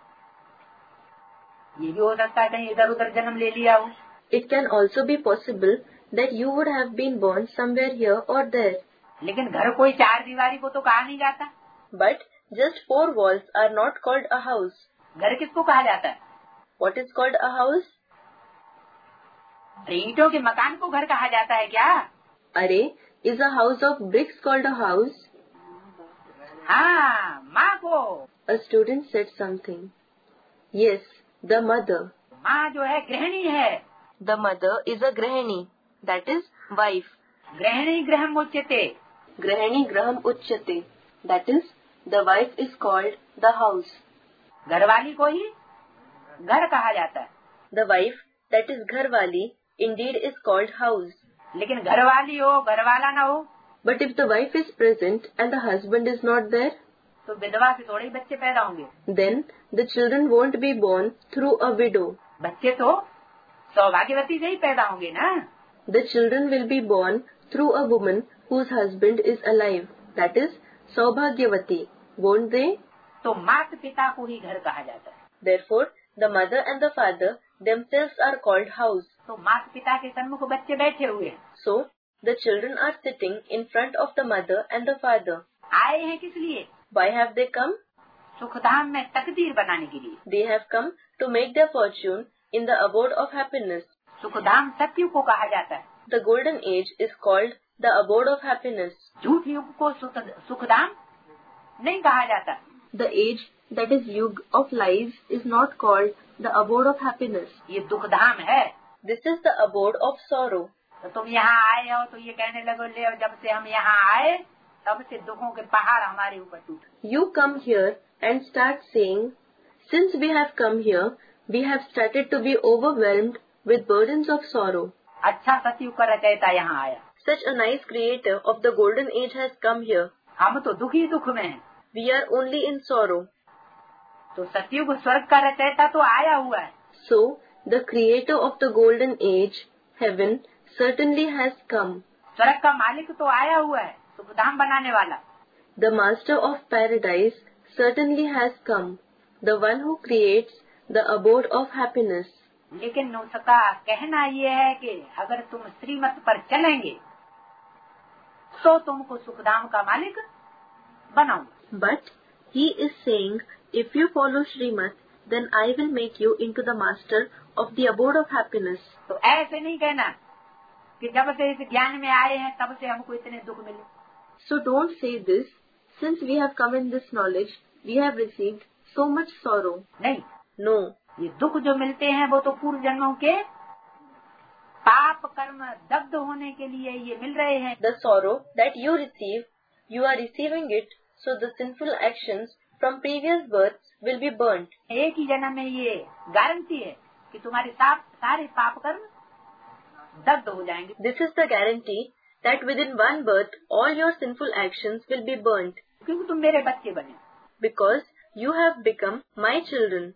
ये भी हो सकता है कहीं इधर उधर जन्म ले लिया हो। It can also be possible that you would have been born somewhere here or there. लेकिन घर कोई चार दीवारी को तो कहा नहीं जाता। But just four walls are not called a house. घर किसको कहा जाता है? What is called a house? ईंटों के मकान को घर कहा जाता है क्या? अरे, is a house of bricks called a house? हाँ, माँ को। A student said something. Yes, the mother. माँ जो है गृहिणी है। The mother is a grahini, that is wife. गृहिणी गृहम उच्यते। Grahini graham uchyate, that is the wife is called the house. घरवाली को ही घर कहा जाता है। The wife that is घरवाली indeed is called house. लेकिन घरवाली हो घरवाला ना हो, But if the wife is present and the husband is not there, तो विधवा से थोड़े ही बच्चे पैदा होंगे। then the children won't be born through a widow. बच्चे तो सौभाग्यवती से ही पैदा होंगे ना। The children will be born through a woman whose husband is alive, that is Saubhagyavati, won't they? तो माता पिता को ही घर कहा जाता है। Therefore, the mother and the father themselves are called house. तो माता पिता के सम्मुख बच्चे बैठे हुए हैं। So, the children are sitting in front of the mother and the father. आए हैं किस लिए? Why have they come? Sukhdham में तकदीर बनाने के लिए। They have come to make their fortune in the abode of happiness. Sukhdham सतयुग को कहा जाता है। The golden age is called the abode of happiness. झूठ युग को सुख- सुखधाम नहीं कहा जाता। The age that is yug of lies is not called the abode of happiness. ये दुखधाम है। This is the abode of sorrow. तो तुम यहाँ आए हो तो ये कहने लगो ले और जब से हम यहाँ आए तब से दुखों के पहाड़ हमारे ऊपर टूटे। You come here and start saying, since we have come here, we have started to be overwhelmed with burdens of sorrow. अच्छा सतयुग का रचयिता यहाँ आया। Such a nice creator of the golden age has come here. हम तो दुखी दुख में हैं। We are only in sorrow. तो सतयुग स्वर्ग का रचयिता तो आया हुआ है। So, the creator of the golden age, heaven, certainly has come. स्वर्ग का मालिक तो आया हुआ है, सुखधाम बनाने वाला। The master of paradise certainly has come, the one who creates the abode of happiness. लेकिन उसका कहना ये है कि अगर तुम श्रीमत पर चलेंगे तो तुमको सुखधाम का मालिक बनाऊंगा। But he is saying, if you follow Srimad, then I will make you into the master of the abode of happiness. तो ऐसे नहीं कहना कि जब से इस ज्ञान में आए हैं तब से हमको इतने दुख मिले। So don't say this, since we have come in this knowledge, we have received so much sorrow. नहीं, No, ये दुख जो मिलते हैं वो तो पूर्व जन्मों के पाप कर्म दग्ध होने के लिए ये मिल रहे हैं। the sorrow that you receive, you are receiving it, so the sinful actions from previous births will be burnt. एक ही जन्म में ये गारंटी है कि तुम्हारे साथ सारे पाप कर्म दग्ध हो जाएंगे। This is the guarantee that within one birth, all your sinful actions will be burnt, क्योंकि तुम मेरे बच्चे बने। because you have become my children.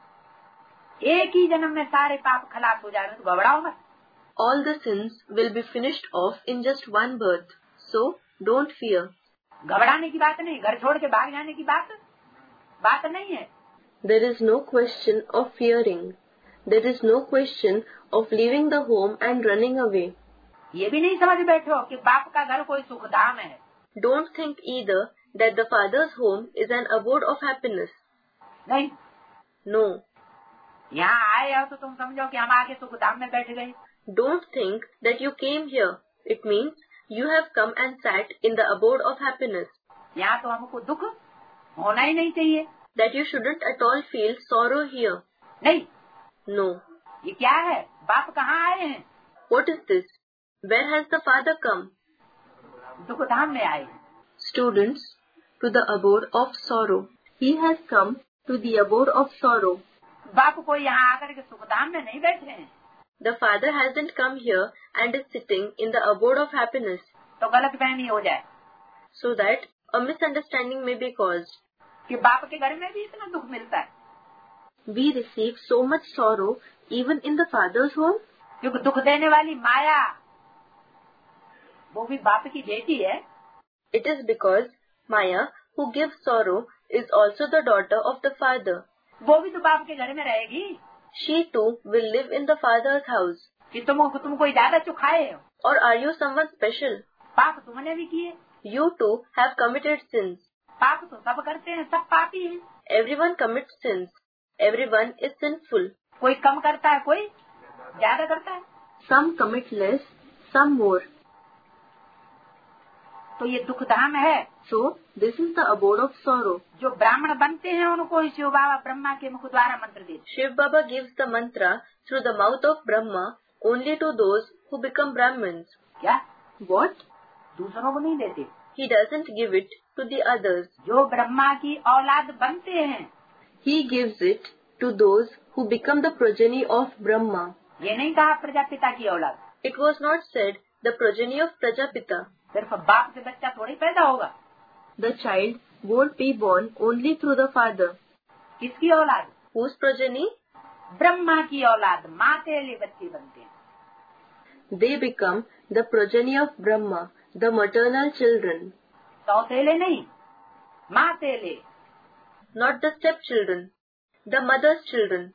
एक ही जन्म में सारे पाप खलास हो जाएंगे, तो घबराओ मत। All the sins will be finished off in just one birth, so don't fear. घबराने की बात नहीं, घर छोड़ के भाग जाने की बात बात नहीं है। There is no question of fearing. There is no question of leaving the home and running away. ये भी नहीं समझ बैठो कि बाप का घर कोई सुखधाम है। Don't think either that the father's home is an abode of happiness. नहीं, No. यहाँ आए हो तो तुम समझो कि हम आके सुखधाम में बैठ गए। Don't think that you came here. It means you have come and sat in the abode of happiness. यहाँ तो हमको दुख होना ही नहीं चाहिए। That you shouldn't at all feel sorrow here. नहीं, No. ये क्या है? बाप कहाँ आए हैं? What is this? Where has the father come? दुखधाम में आए हैं। Students, to the abode of sorrow. He has come to the abode of sorrow. बाप को यहाँ आकर के सुखधाम में नहीं बैठे हैं। The father hasn't come here and is sitting in the abode of happiness, तो गलत फहमी हो जाए so that a misunderstanding may be caused. कि बाप के घर में भी इतना दुख मिलता है। We receive so much sorrow even in the father's home, क्योंकि दुख देने वाली माया वो भी बाप की बेटी है। It is because Maya, who gives sorrow, is also the daughter of the father. वो भी तो बाप के घर में रहेगी। She too will live in the father's house. कि तुम तुम कोई ज्यादा चुखाए हो? Or are you someone special? पाप तुमने भी किए। You too have committed sins. पाप तो सब करते हैं, सब पापी हैं। Everyone commits sins. Everyone is sinful. कोई कम करता है, कोई ज्यादा करता है। Some commit less, some more. तो ये दुख धाम है। So this is the abode of sorrow. जो ब्राह्मण बनते हैं उनको ही शिव बाबा ब्रह्मा के मुख द्वारा मंत्र देते। Shiv Baba gives the mantra through the mouth of Brahma only to those who become Brahmins. क्या? What? दूसरों को नहीं देते। He doesn't give it to the others. जो ब्रह्मा की औलाद बनते हैं, He gives it to those who become the progeny of Brahma. ये नहीं कहा प्रजापिता की औलाद। It was not said the progeny of Prajapita. सिर्फ बाप से बच्चा थोड़ी पैदा होगा। The child won't be born only through the father. किसकी औलाद? Whose progeny? ब्रह्मा की औलाद, मातेले बच्चे बनते हैं। They become the progeny of Brahma, the maternal children. सौतेले नहीं, Matele. Not the stepchildren, the mother's children.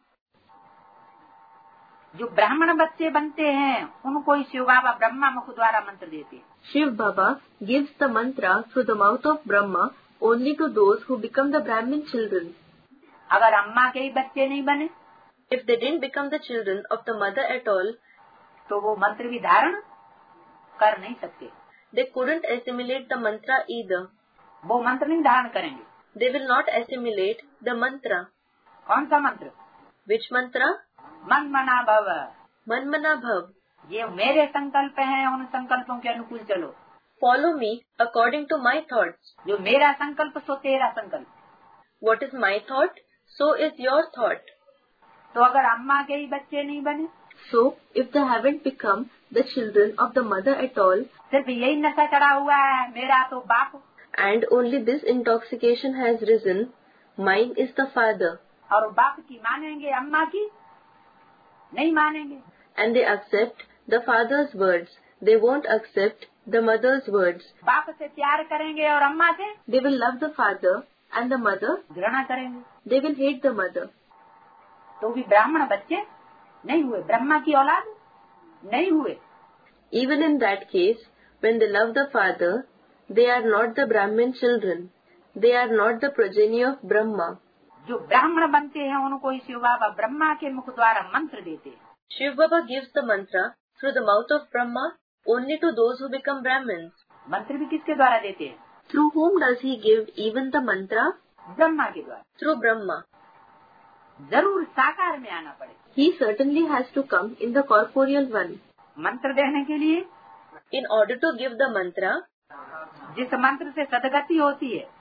जो ब्राह्मण बच्चे बनते हैं उनको ही शिव बाबा ब्रह्मा मुख द्वारा मंत्र देते हैं। Shiv Baba gives the mantra through the mouth of Brahma only to those who become the Brahmin children. अगर अम्मा के ही बच्चे नहीं बने, If they didn't become the children of the mother at all, तो वो मंत्र भी धारण कर नहीं सकते। they couldn't assimilate the mantra either. वो मंत्र नहीं धारण करेंगे। They will not assimilate the mantra. कौन सा मंत्र? Which mantra? मन मना भव। Manmana Bhav. ये मेरे संकल्प हैं, उन संकल्पों के अनुकूल चलो। Follow me according to my thoughts. जो मेरा संकल्प सो तेरा संकल्प। What is my thought, so is your thought. तो अगर अम्मा के ही बच्चे नहीं बने, So, if they haven't become the children of the mother at all, सिर्फ यही नशा चढ़ा हुआ है, मेरा तो बाप, and only this intoxication has risen, mine is the father, और बाप की मानेंगे, अम्मा की नहीं मानेंगे। and they accept the father's words, they won't accept the mother's words. बाप से प्यार करेंगे और अम्मा से They will love the father and the mother, घृणा करेंगे। they will hate the mother. तो भी ब्राह्मण बच्चे नहीं हुए, ब्रह्मा की औलाद नहीं हुए। Even in that case, when they love the father, they are not the Brahmin children, they are not the progeny of Brahma. जो ब्राह्मण बनते हैं उनको ही शिव बाबा ब्रह्मा के मुख द्वारा मंत्र देते हैं। Shiv Baba gives the mantra through the mouth of Brahma only to those who become Brahmins. मंत्र भी किसके द्वारा देते हैं? Through whom does he give even the mantra? Brahma के द्वारा। Through Brahma. जरूर साकार में आना पड़े। He certainly has to come in the corporeal one. मंत्र देने के लिए In order to give the mantra, जिस मंत्र से सदगति होती है,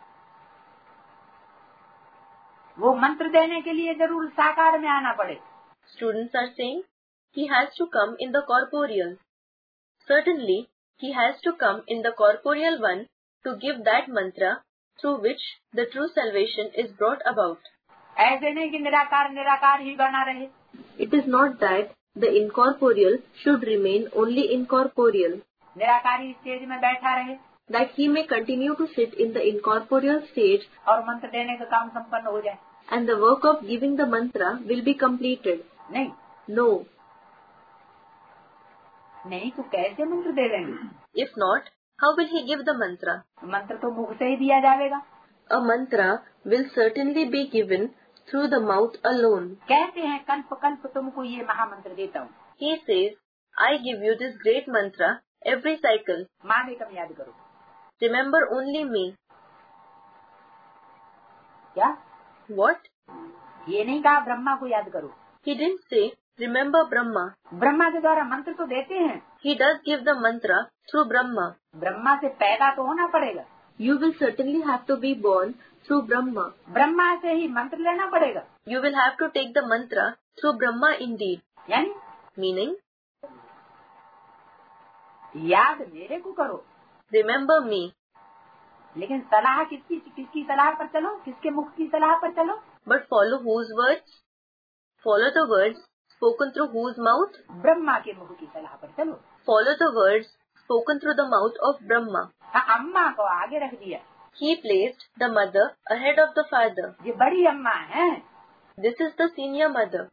वो मंत्र देने के लिए जरूर साकार में आना पड़े। students are saying he has to come in the corporeal. Certainly, he has to come in the corporeal one to give that mantra through which the true salvation is brought about. ऐसे नहीं कि निराकार निराकार ही बना रहे। It is not that the incorporeal should remain only incorporeal, निराकारी स्टेज में बैठा रहे that he may continue to sit in the incorporeal stage और मंत्र देने का काम संपन्न हो जाए। and the work of giving the mantra will be completed. नहीं No. नहीं तो कैसे मंत्र दे देंगे? If not, how will he give the mantra? मंत्र तो मुख से ही दिया जाएगा। A mantra will certainly be given through the mouth alone. कहते हैं कल्प कल्प तुमको ये महामंत्र देता हूँ। He says, I give you this great mantra every cycle. माँ बेकम याद करो। Remember only me. क्या? What? ये नहीं कहा ब्रह्मा को याद करो। He didn't say, remember Brahma. Brahma के द्वारा मंत्र तो देते हैं। He does give the mantra through Brahma. Brahma से पैदा तो होना पड़ेगा। You will certainly have to be born through Brahma. Brahma से ही मंत्र लेना पड़ेगा। You will have to take the mantra through Brahma indeed. यानी Meaning, याद मेरे को करो, remember me. लेकिन सलाह किसकी किसकी सलाह पर चलो, किसके मुख की सलाह पर चलो? But follow whose words? Follow the words spoken through whose mouth? Brahma के मुख की सलाह पर चलो। Follow the words spoken through the mouth of Brahma. हाँ, अम्मा को आगे रख दिया. He placed the mother ahead of the father. ये बड़ी अम्मा है. This is the senior mother.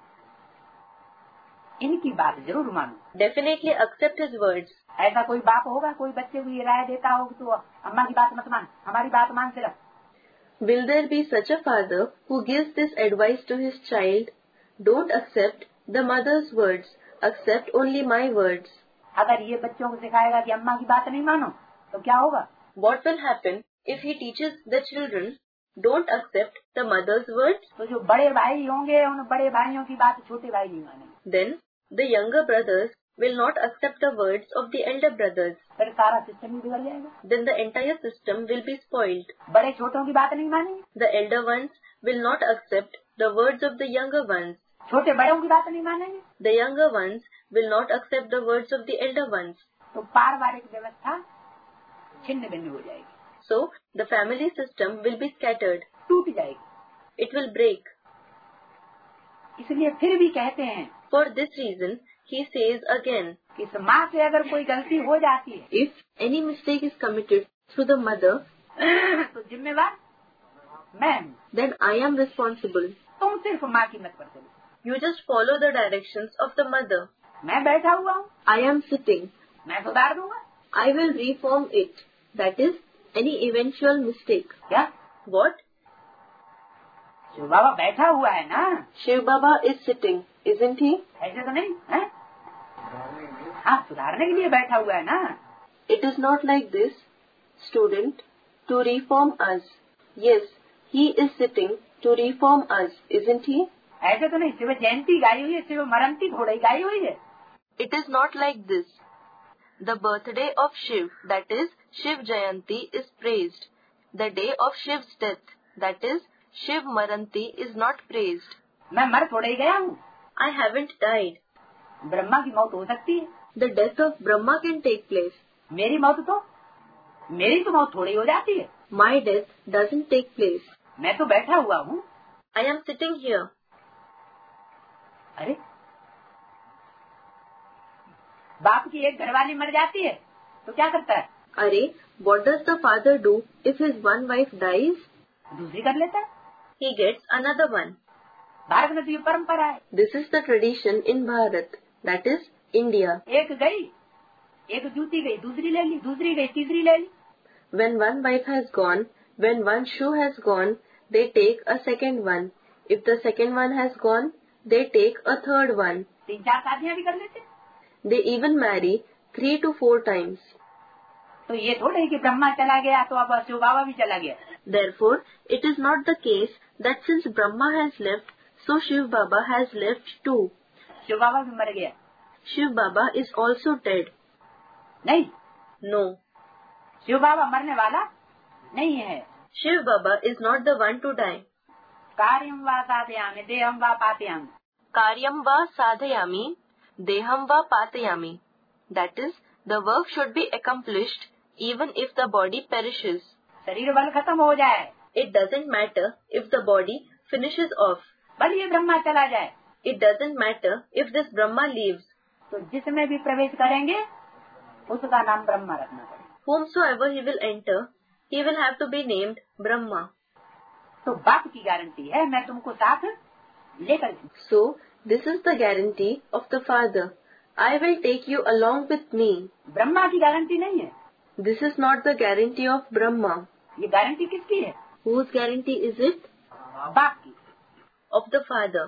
इनकी बात जरूर मानो. Definitely accept his words. ऐसा कोई बाप होगा, कोई बच्चे को ये राय देता हो तो अम्मा की बात मत मान, हमारी बात मान सिर्फ. Will there be such a father who gives this advice to his child? Don't accept the mother's words. Accept only my words. अगर ये बच्चों को सिखाएगा कि अम्मा की बात नहीं मानो, तो क्या होगा? What will happen if he teaches the children, don't accept the mother's words? तो जो बड़े भाई होंगे, उन बड़े भाइयों की बात छोटे भाई नहीं मानेंगे. Then the younger brothers will not accept the words of the elder brothers. फिर सारा सिस्टम ही बिगड़ जाएगा. Then the entire system will be spoiled. बड़े छोटों की बात नहीं मानेंगे. The elder ones will not accept the words of the younger ones. छोटे बड़ों की बात नहीं मानेंगे. The younger ones will not accept the words of the elder ones. तो पारिवारिक व्यवस्था छिन्न भिन्न हो जाएगी. So the family system will be scattered. टूट जाएगी. It will break. इसलिए फिर भी कहते हैं. For this reason, he says again, कि माँ से अगर कोई गलती हो जाती है, if any mistake is committed through the mother, तो जिम्मेवार मैं हूँ. then I am responsible. तुम सिर्फ माँ की मत पर चलो. You just follow the directions of the mother. मैं बैठा हुआ हूँ. I am sitting. मैं सुधार दूंगा. I will reform it. That is any eventual mistake. क्या? What? शिव बाबा बैठा हुआ है ना. Shiv Baba is sitting, isn't he? ऐसे तो नहीं है. हाँ, सुधारने के लिए बैठा हुआ है ना. It is not like this, student, to reform us. Yes, he is sitting to reform us, isn't he? ऐसे तो नहीं. शिव जयंती गाई हुई है, शिव मरंती घोड़े गाई हुई है. It is not like this. The birthday of Shiv, that is Shiv Jayanti, is praised. The day of Shiv's death, that is Shiv Maranti, is not praised. मैं मर थोड़े ही गया हूँ. I haven't died. ब्रह्मा की मौत हो सकती है. The death of Brahma can take place. मेरी मौत तो मेरी तो मौत थोड़ी हो जाती है. My death doesn't take place. मैं तो बैठा हुआ हूँ. I am sitting here. अरे, बाप की एक घरवाली मर जाती है तो क्या करता है? अरे, what does the father do if his one wife dies? दूसरी कर लेता है. He gets another one. Bharat में तो ये परंपरा है. This is the tradition in Bharat, that is India. एक गई, एक जूती गई, दूसरी ले ली, दूसरी गई, तीसरी ले ली. When one wife has gone, when one shoe has gone, they take a second one. If the second one has gone, they take a third one. तीन चार शादियाँ भी कर लेते. They even marry three to four times. तो ये थोड़ा है कि ब्रह्मा चला गया तो अब शिव बाबा भी चला गया. Therefore, it is not the case that since Brahma has left, so Shiv Baba has left too. Shiv बाबा भी मर गया. Shiv Baba is also dead. नहीं. No. शिव बाबा मरने वाला नहीं है. Shiv Baba is not the one to die. कार्यम वा साधयामि देहम वा पातयामि. Karyam va sadhayami, deham va patayami. That is, the work should be accomplished even if the body perishes. शरीर बल खत्म हो जाए. It doesn't matter if the body finishes off. भले ये ब्रह्मा चला जाए. It doesn't matter if this Brahma leaves. तो जिसमें भी प्रवेश करेंगे उसका नाम ब्रह्मा रखना पड़ेगा. Whomsoever he will enter, he will have to be named Brahma. तो बाप की गारंटी है, मैं तुमको साथ लेकर. So, this is the guarantee of the Father. I will take you along with me. Brahma की गारंटी नहीं है. This is not the guarantee of Brahma. ये गारंटी किसकी है? Whose guarantee is it? बाप की. Of the Father.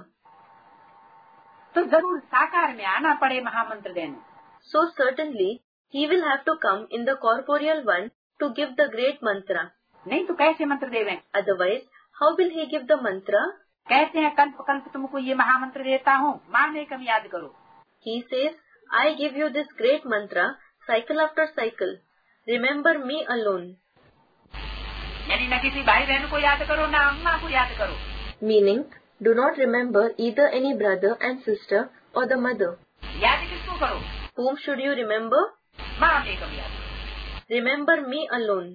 तो जरूर साकार में आना पड़े महामंत्र देने. So certainly, he will have to come in the corporeal one to give the great mantra. नहीं तो कैसे मंत्र देवें? Otherwise, how will he give the mantra? कहते हैं कल्प कल्प तुमको ये महामंत्र देता हूँ, मारने कम याद करो. He says, I give you this great mantra, cycle after cycle. Remember me alone. यानी न किसी भाई बहन को याद करो, न अम्मा को याद करो. Meaning, do not remember either any brother and sister or the mother. याद किसको करो? Whom should you remember? मारने कम याद करो. Remember me alone.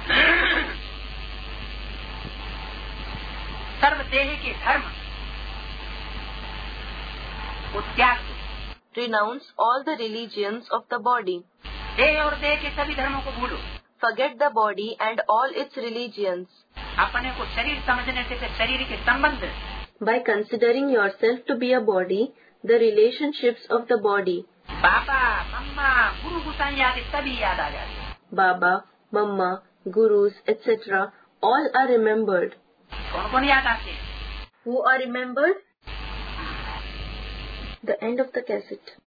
सर्व देह के धर्म को त्याग दो. Renounce all the religions of the body. देह और देह के सभी धर्मों को भूलो। Forget the body and all its religions. अपने को शरीर समझने से फिर शरीर के संबंध, By considering yourself to be a body, the relationships of the body, पापा मम्मा गुरु गुसाई आदि सभी याद आ जाते हैं। Baba, Mama, Gurus, et cetera, all are remembered. कौन कौन याद आते हैं? Who are remembered? The end of the cassette.